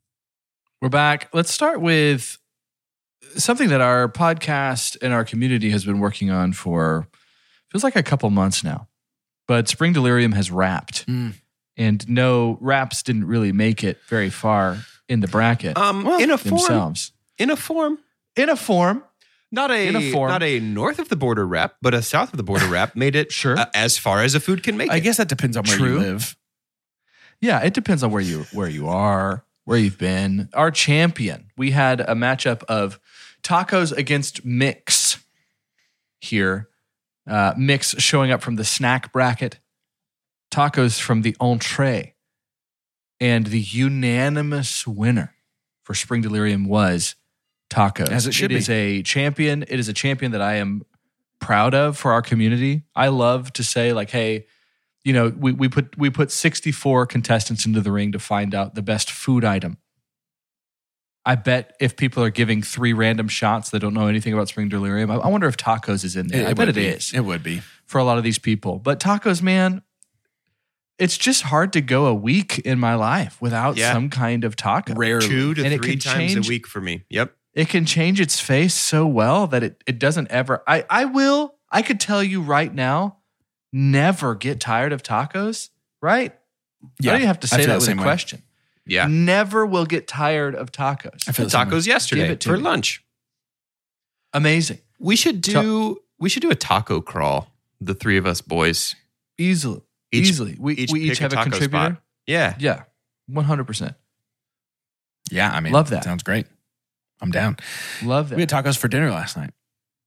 Let's start with something that our podcast and our community has been working on for, feels like a couple months now. But Spring Delirium has wrapped. And no, Raps didn't really make it very far in the bracket in a themselves. In a form. Not a north of the border wrap, but a south of the border wrap made it as far as a food can make it. I guess that depends on where you live. Yeah, it depends on where you are, where you've been. Our champion, we had a matchup of tacos against Mix here. Mix showing up from the snack bracket, tacos from the entree. And the unanimous winner for Spring Delirium was tacos. As it should be. It is a champion. It is a champion that I am proud of for our community. I love to say, like, hey, you know, we put 64 contestants into the ring to find out the best food item. I bet if people are giving 3 random shots that don't know anything about Spring Delirium, I wonder if tacos is in there. I bet it is. It would be. For a lot of these people. But tacos, man, it's just hard to go a week in my life without some kind of taco. Rarely. 2 to 3 times a week for me. Yep. It can change its face so well that it doesn't ever. I could tell you right now, never get tired of tacos, right? Yeah, I don't even have to say that with a way. question. Yeah. Never will get tired of tacos. I had tacos yesterday for lunch. Amazing. We should do a taco crawl, the 3 of us boys. Easily. We each have a contributor. Spot. Yeah. Yeah. 100%. Yeah, I mean, love that. Sounds great. I'm down. Love that. We had tacos for dinner last night.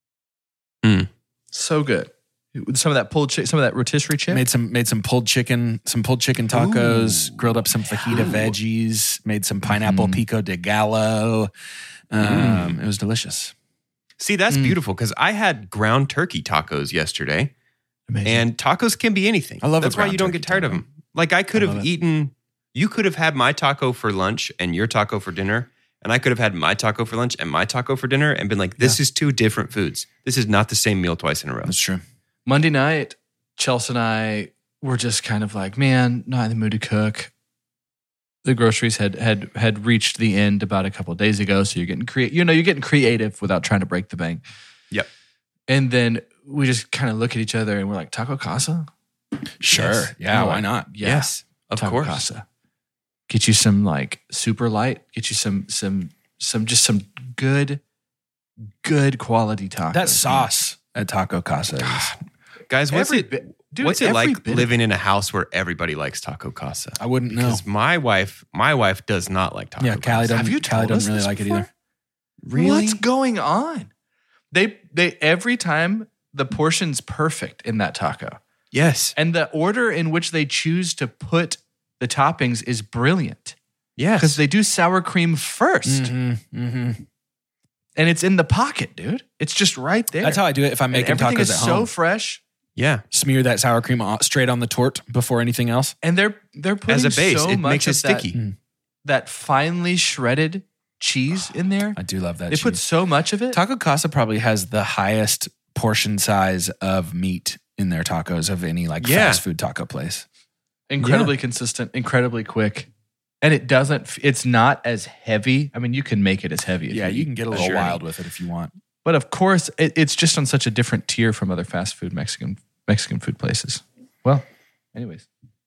So good. Some of that pulled chicken, some of that rotisserie chip. Made some pulled chicken tacos. Grilled up some fajita veggies. Made some pineapple pico de gallo. It was delicious. See, that's beautiful because I had ground turkey tacos yesterday. Amazing. And tacos can be anything. I love that's why you don't get tired of them. Like I could have eaten. You could have had my taco for lunch and your taco for dinner. And I could have had my taco for lunch and my taco for dinner and been like, this is 2 different foods. This is not the same meal twice in a row. That's true. Monday night, Chelsea and I were just kind of like, man, not in the mood to cook. The groceries had reached the end about a couple of days ago. So you're getting creative without trying to break the bank. Yep. And then we just kind of look at each other and we're like, Taco Casa? Sure. Yes. Yeah, why not? Yeah. Yes, of Taco course. Casa. Get you some like super light. Get you some good quality tacos. That sauce at Taco Casa is, Guys, what's it like bit living in a house where everybody likes Taco Casa? I wouldn't know. Because my wife does not like Taco Casa. Callie Have you told us doesn't really this like it before? either. Really? What's going on? They every time the portion's perfect in that taco. Yes. And the order in which they choose to put the toppings is brilliant. Yes. Because they do sour cream first. Mm-hmm. And it's in the pocket, dude. It's just right there. That's how I do it if I'm making everything tacos is at so home. fresh. Yeah. Smear that sour cream straight on the torte before anything else. And they're putting As a base, so it much makes it of sticky. that finely shredded cheese in there. I do love that They cheese. put so much of it. Taco Casa probably has the highest portion size of meat in their tacos of any fast food taco place. Incredibly consistent, incredibly quick. And it's not as heavy. I mean, you can make it as heavy. Yeah, you can get a little wild with it if you want. But of course, it's just on such a different tier from other fast food Mexican food places. Well, anyways.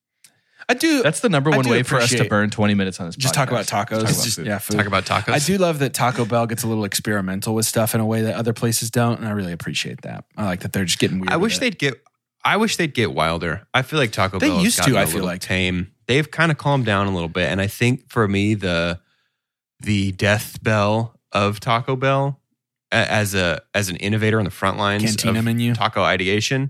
That's the number one way for us to burn 20 minutes on this podcast. Just talk about tacos. Food. Food. Talk about tacos. I do love that Taco Bell gets a little experimental with stuff in a way that other places don't, and I really appreciate that. I like that they're just getting weird. I wish they'd get wilder. I feel like Taco Bell used has to, gotten I a feel little like. tame. They've kind of calmed down a little bit, and I think for me the death bell of Taco Bell as an innovator on the front lines Cantina of menu. taco ideation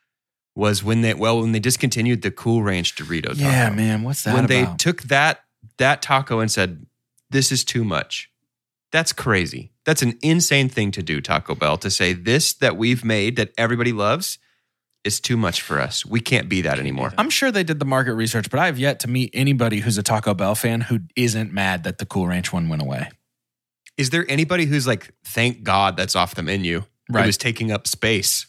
was when they discontinued the Cool Ranch Dorito taco. Yeah, man, what's that when about? they took that taco and said, this is too much. That's crazy. That's an insane thing to do, Taco Bell, to say this that we've made that everybody loves is too much for us. We can't be that anymore. I'm sure they did the market research, but I have yet to meet anybody who's a Taco Bell fan who isn't mad that the Cool Ranch one went away. Is there anybody who's like, thank God that's off the menu? Right. It was taking up space.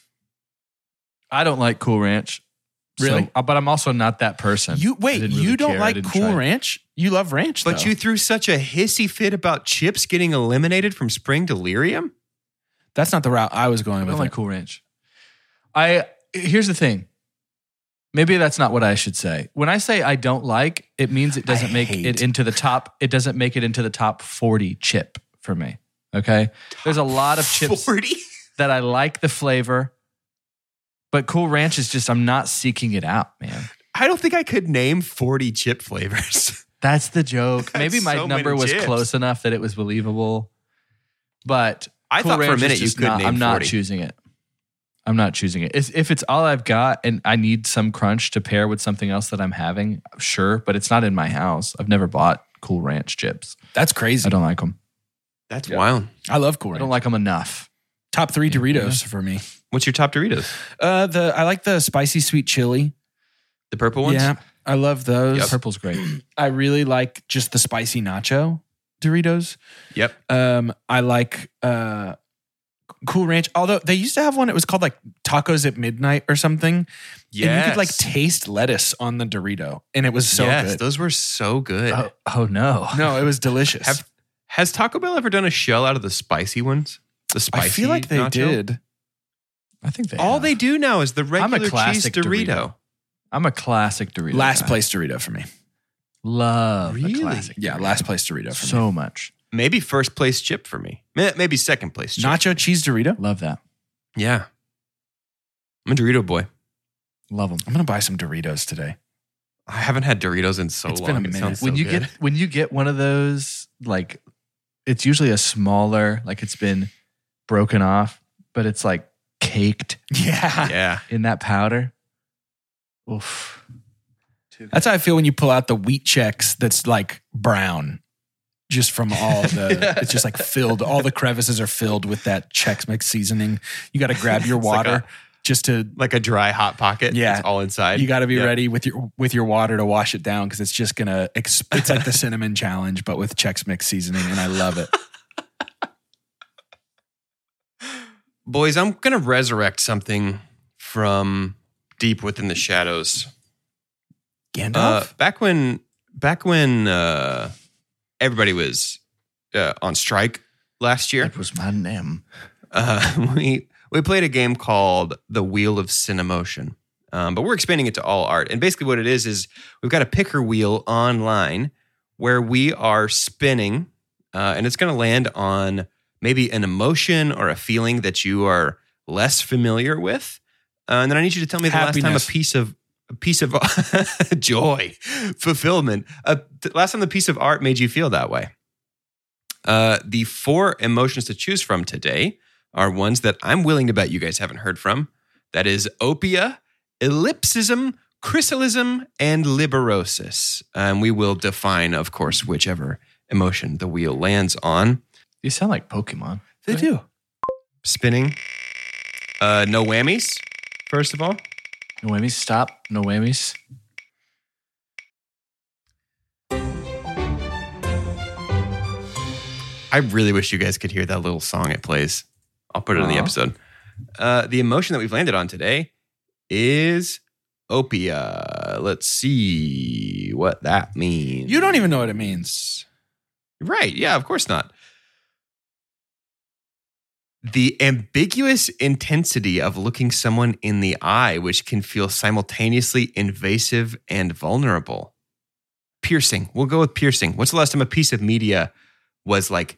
I don't like Cool Ranch. Really? So, but I'm also not that person. You don't care. I like didn't Cool try. Ranch? You love ranch, But though. you threw such a hissy fit about chips getting eliminated from Spring Delirium? That's not the route I was going I with. don't like Cool Ranch. Here's the thing. Maybe that's not what I should say. When I say I don't like, it means it doesn't make it into the top. It doesn't make it into the top 40 chip for me. Okay. There's a lot of chips 40? that I like the flavor, but Cool Ranch is just, I'm not seeking it out, man. I don't think I could name 40 chip flavors. That's the joke. Maybe my so number many was chips. close enough that it was believable. But I Cool thought for a Ranch is minute you just could name I'm not 40. choosing it. I'm not choosing it. If it's all I've got and I need some crunch to pair with something else that I'm having, sure, but it's not in my house. I've never bought Cool Ranch chips. That's crazy. I don't like them. That's wild. I love Cool I Ranch. don't like them enough. Top 3 Doritos for me. What's your top Doritos? I like the spicy sweet chili. The purple ones? Yeah, I love those. Yep. Purple's great. I really like just the spicy nacho Doritos. Yep. I like Cool Ranch. Although they used to have one, it was called like Tacos at Midnight or something. Yes. And you could like taste lettuce on the Dorito, and it was so good. Those were so good. Oh no. No, it was delicious. Has Taco Bell ever done a shell out of the spicy ones? The spicy I feel like they nacho? did. I think they All have. they do now is the regular cheese classic Dorito. I'm a classic Dorito. Last guy. place Dorito for me. Love Really? a classic. Yeah, Dorito. last place Dorito for me. So much. Maybe first place chip for me. Maybe second place chip. Nacho cheese Dorito. Love that. Yeah. I'm a Dorito boy. Love them. I'm gonna buy some Doritos today. I haven't had Doritos in so It's long. been a It minute. sounds so When you good. get one of those, like it's usually a smaller, like it's been broken off, but it's like caked Yeah. Yeah. in that powder. Oof. That's how I feel when you pull out the wheat checks that's like brown. Just from all the, it's just like filled, all the crevices are filled with that Chex Mix seasoning. You got to grab your It's like water just to, Like a dry hot pocket. Yeah. It's all inside. you got to be Yeah. ready with your water to wash it down because it's just going to, it's like the cinnamon challenge, but with Chex Mix seasoning. And I love it. Boys, I'm going to resurrect something from deep within the shadows. Gandalf? Back when everybody was on strike last year, That was my name. we played a game called The Wheel of Cinemotion, but we're expanding it to all art. And basically, what it is we've got a picker wheel online where we are spinning, and it's going to land on maybe an emotion or a feeling that you are less familiar with. And then I need you to tell me the last time a piece of joy, fulfillment. The last time the piece of art made you feel that way. The 4 emotions to choose from today are ones that I'm willing to bet you guys haven't heard from. That is opia, ellipsism, chrysalism, and liberosis. And we will define, of course, whichever emotion the wheel lands on. You sound like Pokemon. They do. Spinning. No whammies, first of all. No whammies. Stop. No whammies. I really wish you guys could hear that little song it plays. I'll put it in the episode. The emotion that we've landed on today is opia. Let's see what that means. You don't even know what it means. Right. Yeah, of course not. The ambiguous intensity of looking someone in the eye, which can feel simultaneously invasive and vulnerable. Piercing. We'll go with piercing. What's the last time a piece of media was like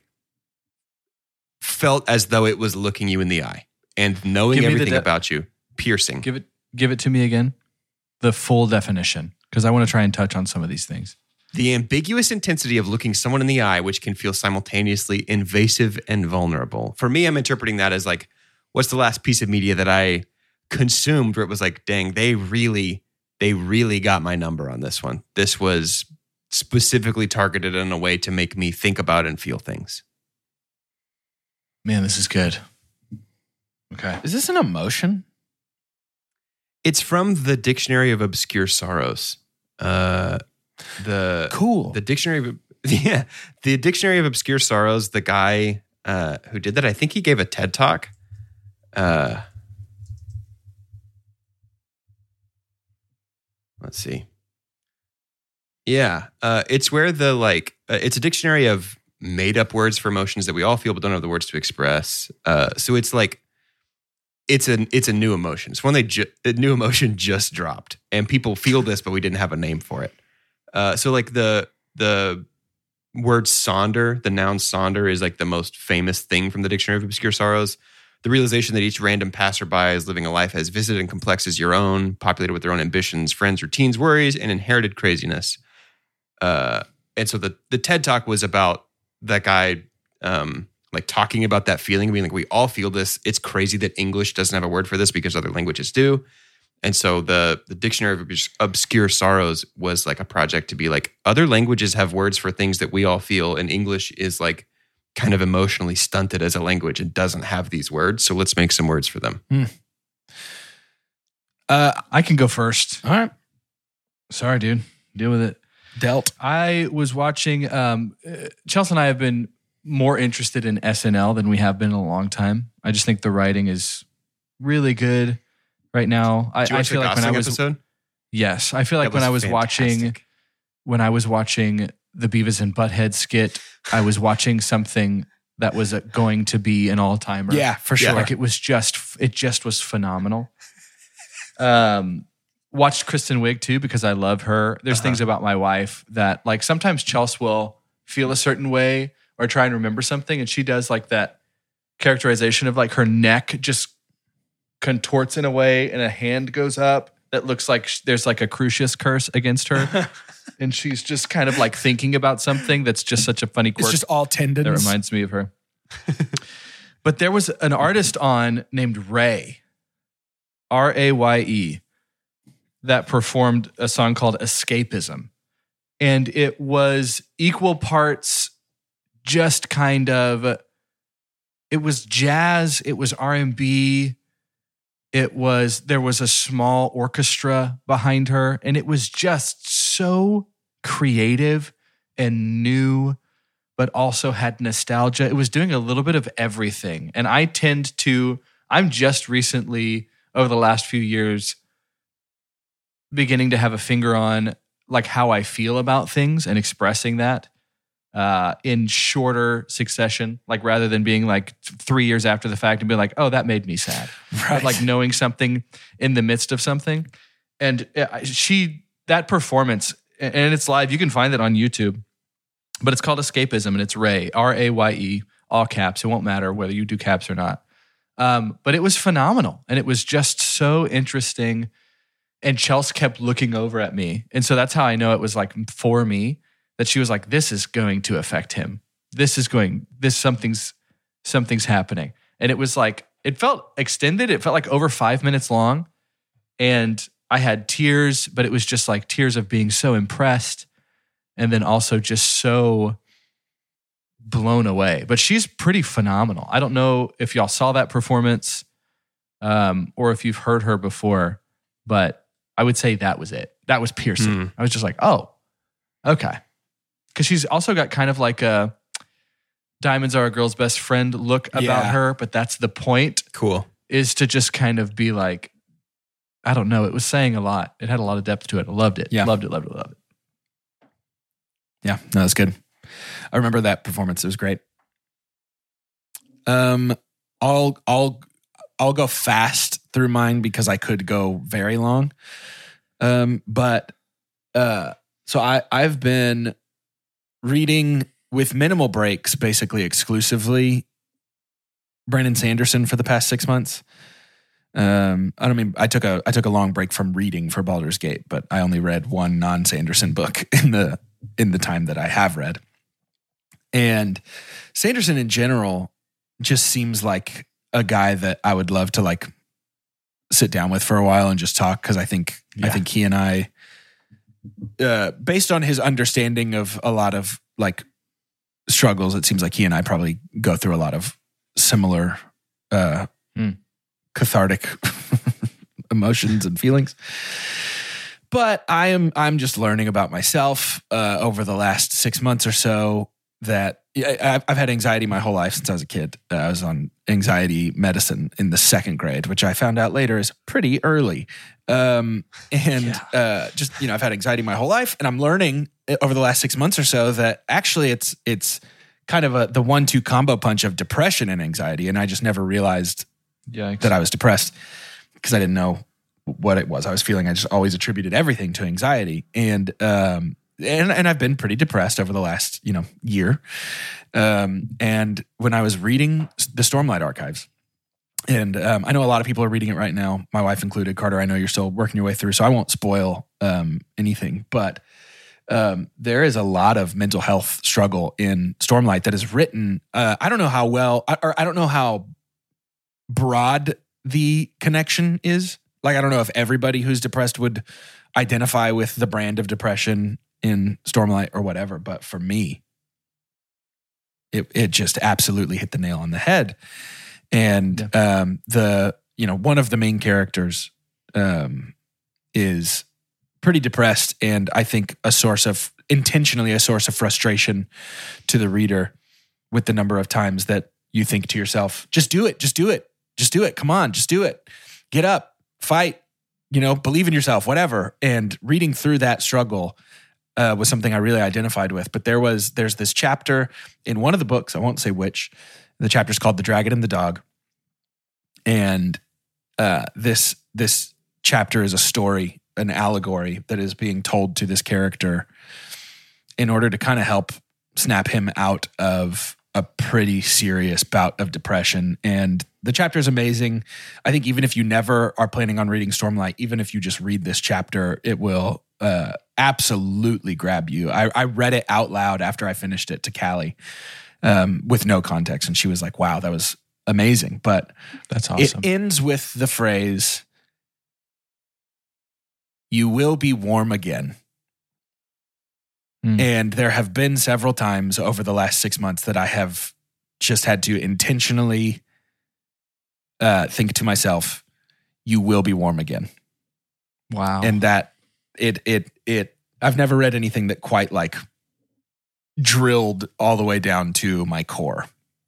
felt as though it was looking you in the eye and knowing Give me the everything about you? Piercing. Give it to me again. The full definition, because I want to try and touch on some of these things. The ambiguous intensity of looking someone in the eye, which can feel simultaneously invasive and vulnerable. For me, I'm interpreting that as like, what's the last piece of media that I consumed where it was like, dang, they really got my number on this one. This was specifically targeted in a way to make me think about and feel things. Man, this is good. Okay. Is this an emotion? It's from the Dictionary of Obscure Sorrows. Cool. The Dictionary of Obscure Sorrows, the guy who did that, I think he gave a TED Talk. Let's see. Yeah, it's where it's a dictionary of made up words for emotions that we all feel but don't have the words to express. So it's like it's a new emotion. It's one a new emotion just dropped, and people feel this, but we didn't have a name for it. So like the word sonder, the noun sonder, is like the most famous thing from the Dictionary of Obscure Sorrows. The realization that each random passerby is living a life as vivid and complex as your own, populated with their own ambitions, friends, routines, worries, and inherited craziness. And so the TED Talk was about that guy like talking about that feeling, being like, we all feel this. It's crazy that English doesn't have a word for this because other languages do. And so the Dictionary of Obscure Sorrows was like a project to be like, other languages have words for things that we all feel, and English is like kind of emotionally stunted as a language and doesn't have these words. So let's make some words for them. I can go first. All right. Sorry, dude. Deal with it. Dealt. I was watching, Chelsea and I have been more interested in SNL than we have been in a long time. I just think the writing is really good right now. Did you watch the Gosling episode? Yes. I feel like when I was watching the Beavis and Butthead skit, I was watching something that was going to be an all-timer. Yeah, for sure. Like it just was phenomenal. Watched Kristen Wiig too because I love her. There's things about my wife that like sometimes Chelsea will feel a certain way or try and remember something, and she does like that characterization of like her neck just contorts in a way and a hand goes up that looks like there's like a Crucius curse against her. And she's just kind of like thinking about something that's just such a funny quirk. It's just all tendons. That reminds me of her. But there was an artist on named Ray, R-A-Y-E, that performed a song called Escapism. And it was equal parts just kind of, it was jazz, it was R&B, there was a small orchestra behind her, and it was just so creative and new, but also had nostalgia. It was doing a little bit of everything. And I'm just recently, over the last few years, beginning to have a finger on like how I feel about things and expressing that in shorter succession, like rather than being like 3 years after the fact and be like, oh, that made me sad. Right. But like knowing something in the midst of something. And that performance, and it's live, you can find it on YouTube, but it's called Escapism, and it's Ray, R-A-Y-E, all caps. It won't matter whether you do caps or not. But it was phenomenal, and it was just so interesting. And Chelsea kept looking over at me. And so that's how I know it was like for me, that she was like, this is going to affect him. Something's happening. And it was like, it felt extended. It felt like over 5 minutes long. And I had tears, but it was just like tears of being so impressed and then also just so blown away. But she's pretty phenomenal. I don't know if y'all saw that performance or if you've heard her before, but I would say that was it. That was piercing. I was just like, oh, okay. Because she's also got kind of like a diamonds are a girl's best friend look about her, but that's the point. Cool. Is to just kind of be like, I don't know. It was saying a lot. It had a lot of depth to it. I loved it. Yeah. Loved it. Yeah, no, that's good. I remember that performance. It was great. I'll go fast through mine because I could go very long. So I've been reading with minimal breaks, basically exclusively Brandon Sanderson for the past 6 months. I took a long break from reading for Baldur's Gate, but I only read one non-Sanderson book in the time that I have read. And Sanderson in general just seems like a guy that I would love to like sit down with for a while and just talk, because I think he and I, based on his understanding of a lot of like struggles, it seems like he and I probably go through a lot of similar cathartic emotions and feelings. But I'm just learning about myself over the last 6 months or so that I've had anxiety my whole life since I was a kid. I was on anxiety medicine in the 2nd grade, which I found out later is pretty early. I've had anxiety my whole life, and I'm learning over the last 6 months or so that actually it's kind of the 1-2 combo punch of depression and anxiety. And I just never realized that I was depressed because I didn't know what it was I was feeling. I just always attributed everything to anxiety. And and I've been pretty depressed over the last, year. And when I was reading the Stormlight Archives, and I know a lot of people are reading it right now, my wife included. Carter, I know you're still working your way through, so I won't spoil anything. But there is a lot of mental health struggle in Stormlight that is written. I don't know how well, or I don't know how broad the connection is. Like, I don't know if everybody who's depressed would identify with the brand of depression in Stormlight or whatever. But for me, it just absolutely hit the nail on the head. And one of the main characters is pretty depressed, and I think intentionally a source of frustration to the reader with the number of times that you think to yourself, just do it. Come on, just do it. Get up, fight, believe in yourself, whatever. And reading through that struggle was something I really identified with. But there's this chapter in one of the books, I won't say which. The chapter's called The Dragon and the Dog. And this chapter is a story, an allegory that is being told to this character in order to kind of help snap him out of a pretty serious bout of depression. And the chapter is amazing. I think even if you never are planning on reading Stormlight, even if you just read this chapter, it will absolutely grab you. I read it out loud after I finished it to Callie with no context. And she was like, wow, that was amazing. But that's awesome. It ends with the phrase, "You will be warm again." And there have been several times over the last 6 months that I have just had to intentionally think to myself, you will be warm again. Wow. And that I've never read anything that quite like drilled all the way down to my core.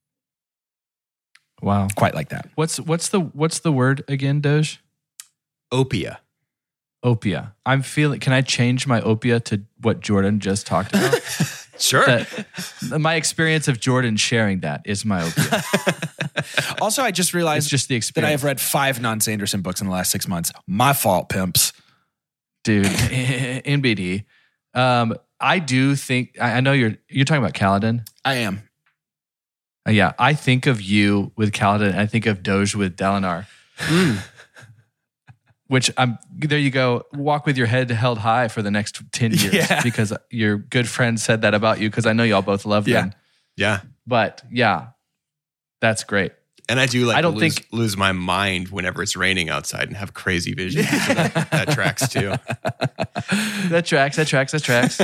Wow. Quite like that. What's the word again, Doge? Opia. Opia. Can I change my opia to what Jordan just talked about? Sure. My experience of Jordan sharing that is my opia. Also, I just realized it's just the experience. that I have read 5 non-Sanderson books in the last 6 months. My fault, pimps. Dude, NBD. I do think, I know you're talking about Kaladin. I am. Yeah, I think of you with Kaladin. I think of Doge with Dalinar. Which there you go. Walk with your head held high for the next 10 years because your good friend said that about you because I know y'all both love them. Yeah. But yeah, that's great. And I do lose my mind whenever it's raining outside and have crazy visions. So that tracks too. That tracks.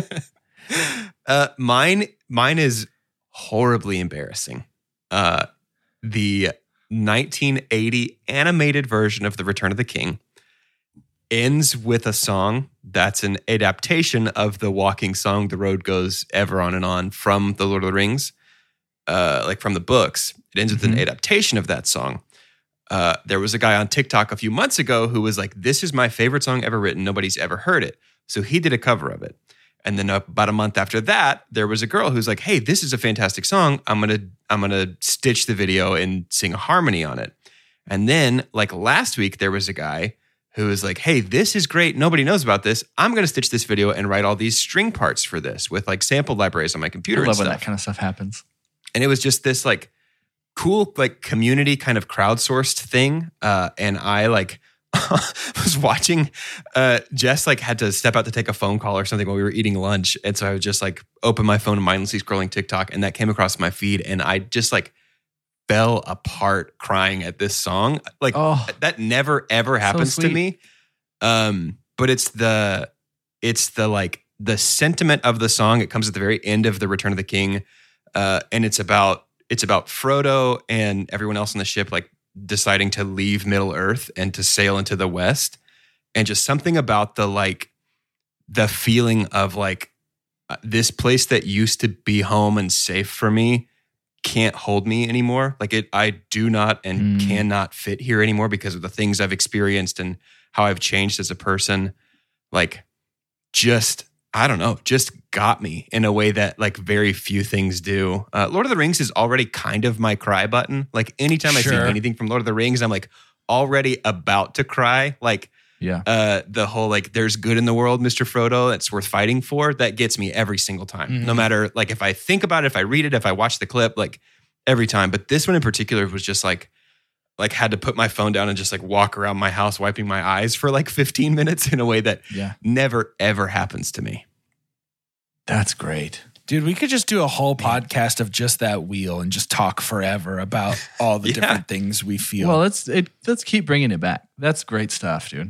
Mine is horribly embarrassing. The 1980 animated version of The Return of the King ends with a song that's an adaptation of the walking song "The Road Goes Ever On and On" from The Lord of the Rings, like from the books. It ends with an adaptation of that song. There was a guy on TikTok a few months ago who was like, "This is my favorite song ever written. Nobody's ever heard it." So he did a cover of it. And then about a month after that, there was a girl who's like, "Hey, this is a fantastic song. I'm gonna stitch the video and sing a harmony on it." And then like last week, there was a guy who was like, "Hey, this is great. Nobody knows about this. I'm going to stitch this video and write all these string parts for this with like sample libraries on my computer." I love when that kind of stuff happens. And it was just this like cool, like community kind of crowdsourced thing. And I like was watching, Jess like had to step out to take a phone call or something while we were eating lunch. And so I would just like open my phone and mindlessly scrolling TikTok, and that came across my feed. And I just like fell apart crying at this song. Like that never ever happens to me. But it's the like the sentiment of the song. It comes at the very end of The Return of the King. And it's about Frodo and everyone else on the ship like deciding to leave Middle Earth and to sail into the West. And just something about the feeling of like this place that used to be home and safe for me can't hold me anymore. Like I do not and cannot fit here anymore because of the things I've experienced and how I've changed as a person. Like just, I don't know, just got me in a way that like very few things do. Lord of the Rings is already kind of my cry button. Like anytime I see anything from Lord of the Rings, I'm like already about to cry. Like Yeah. The whole like, there's good in the world, Mr. Frodo, that's worth fighting for. That gets me every single time. No matter like if I think about it, if I read it, if I watch the clip, like every time. But this one in particular was just like had to put my phone down and just like walk around my house wiping my eyes for like 15 minutes in a way that never ever happens to me. That's great. Dude, we could just do a whole podcast of just that wheel and just talk forever about all the different things we feel. Well, let's keep bringing it back. That's great stuff, dude.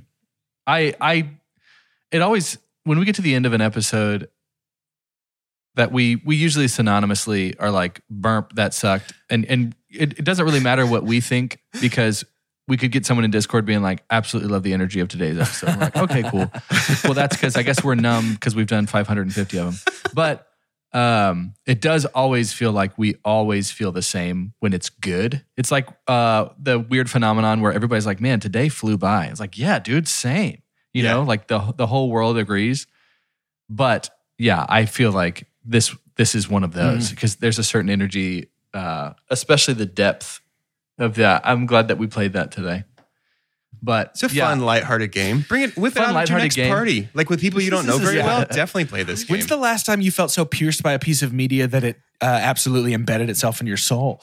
It always, when we get to the end of an episode, that we usually synonymously are like, burp, that sucked. And it doesn't really matter what we think, because we could get someone in Discord being like, absolutely love the energy of today's episode. We're like, okay, cool. Well, that's because I guess we're numb because we've done 550 of them. But it does always feel like we always feel the same when it's good. It's like the weird phenomenon where everybody's like, man, today flew by. It's like, yeah, dude, same. You know, like the whole world agrees. But yeah, I feel like this is one of those, because there's a certain energy, especially the depth of that. I'm glad that we played that today. But it's a fun, lighthearted game. Bring it with fun, at your next party. Like with people you don't know very well, definitely play this game. When's the last time you felt so pierced by a piece of media that it absolutely embedded itself in your soul?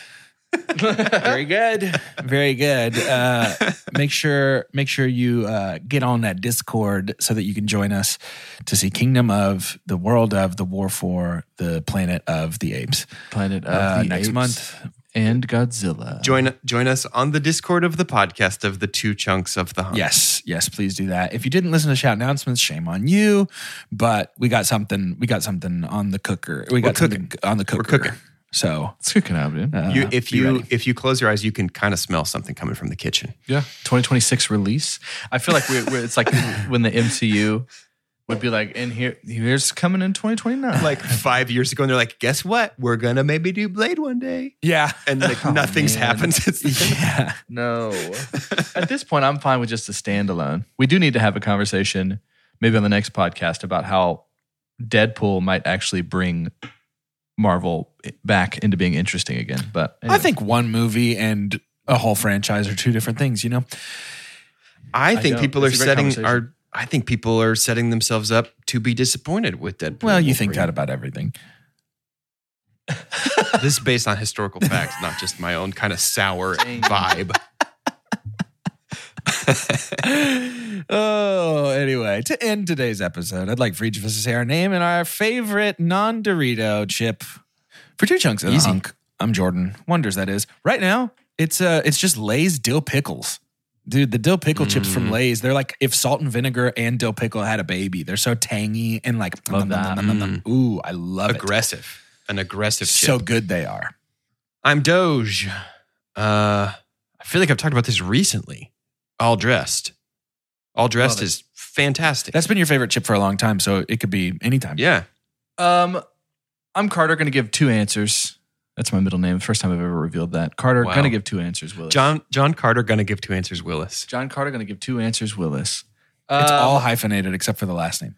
Very good. Very good. Make sure you get on that Discord so that you can join us to see Kingdom of, the World of, the War for, the Planet of the Apes. Planet of the next Apes month. And Godzilla. Join us on the Discord of the podcast of the Two Chunks of the Hunt. Yes, please do that. If you didn't listen to Shout Announcements, shame on you. But we got something on the cooker. We're cooking. So it's cooking out, dude. If you close your eyes, you can kind of smell something coming from the kitchen. Yeah, 2026 release. I feel like it's like when the MCU would be like, and here's coming in 2029. Like 5 years ago, and they're like, guess what? We're gonna maybe do Blade one day. Yeah, and like nothing's happened since then. Yeah, no. At this point, I'm fine with just a standalone. We do need to have a conversation, maybe on the next podcast, about how Deadpool might actually bring Marvel back into being interesting again. But anyway. I think one movie and a whole franchise are two different things, you know? I think people are setting themselves up to be disappointed with Deadpool. Well, you think that about everything. This is based on historical facts, not just my own kind of sour vibe. Oh, anyway, to end today's episode, I'd like for each of us to say our name and our favorite non-Dorito chip. For Two Chunks of the Hunk, I'm Jordan. Wonders, that is. Right now, it's just Lay's dill pickles. Dude, the dill pickle chips from Lay's, they're like if salt and vinegar and dill pickle had a baby. They're so tangy and like, love that. Ooh, I love it. An aggressive chip. So good they are. I'm Doge. I feel like I've talked about this recently. All Dressed. All Dressed is fantastic. That's been your favorite chip for a long time, so it could be anytime. Yeah. I'm Carter, going to give two answers. That's my middle name. First time I've ever revealed that. Carter, going to give two answers, Willis. John Carter, going to give two answers, Willis. John Carter, going to give two answers, Willis. It's all hyphenated except for the last name.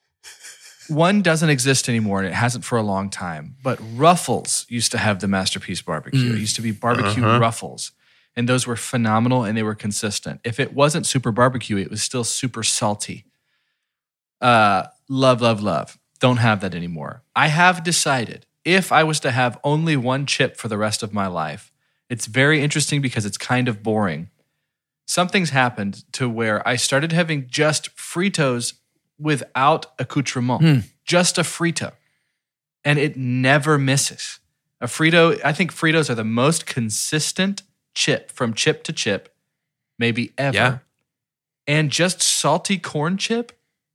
One doesn't exist anymore, and it hasn't for a long time. But Ruffles used to have the Masterpiece Barbecue. It used to be barbecue Ruffles. And those were phenomenal, and they were consistent. If it wasn't super barbecue, it was still super salty. Love, love, love. Don't have that anymore. I have decided, if I was to have only one chip for the rest of my life, it's very interesting because it's kind of boring. Something's happened to where I started having just Fritos without accoutrement. Just a Frito. And it never misses. A Frito, I think Fritos are the most consistent chip from chip to chip, maybe ever. Yeah. And just salty corn chip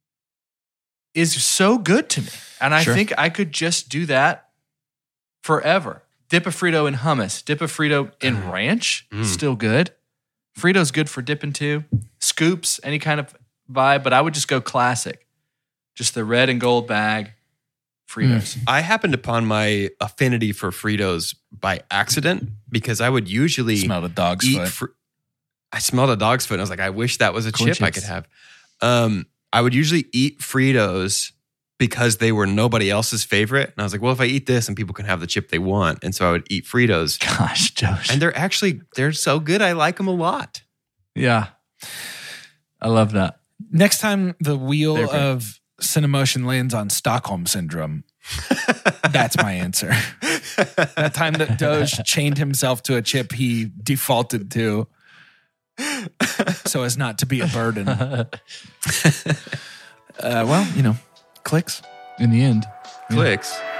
is so good to me. And I think I could just do that forever. Dip a Frito in hummus, dip a Frito in ranch, still good. Frito's good for dipping too. Scoops, any kind of vibe, but I would just go classic. Just the red and gold bag, Fritos. I happened upon my affinity for Fritos by accident because I would usually smell a dog's foot. I smelled a dog's foot and I was like, I wish that was a chip I could have. I would usually eat Fritos because they were nobody else's favorite. And I was like, well, if I eat this and people can have the chip they want. And so I would eat Fritos. Gosh, Josh. And they're so good. I like them a lot. Yeah. I love that. Next time the wheel of Cinemotion lands on Stockholm Syndrome, that's my answer. That time that Doge chained himself to a chip he defaulted to so as not to be a burden. Well, clicks. In the end. Clicks.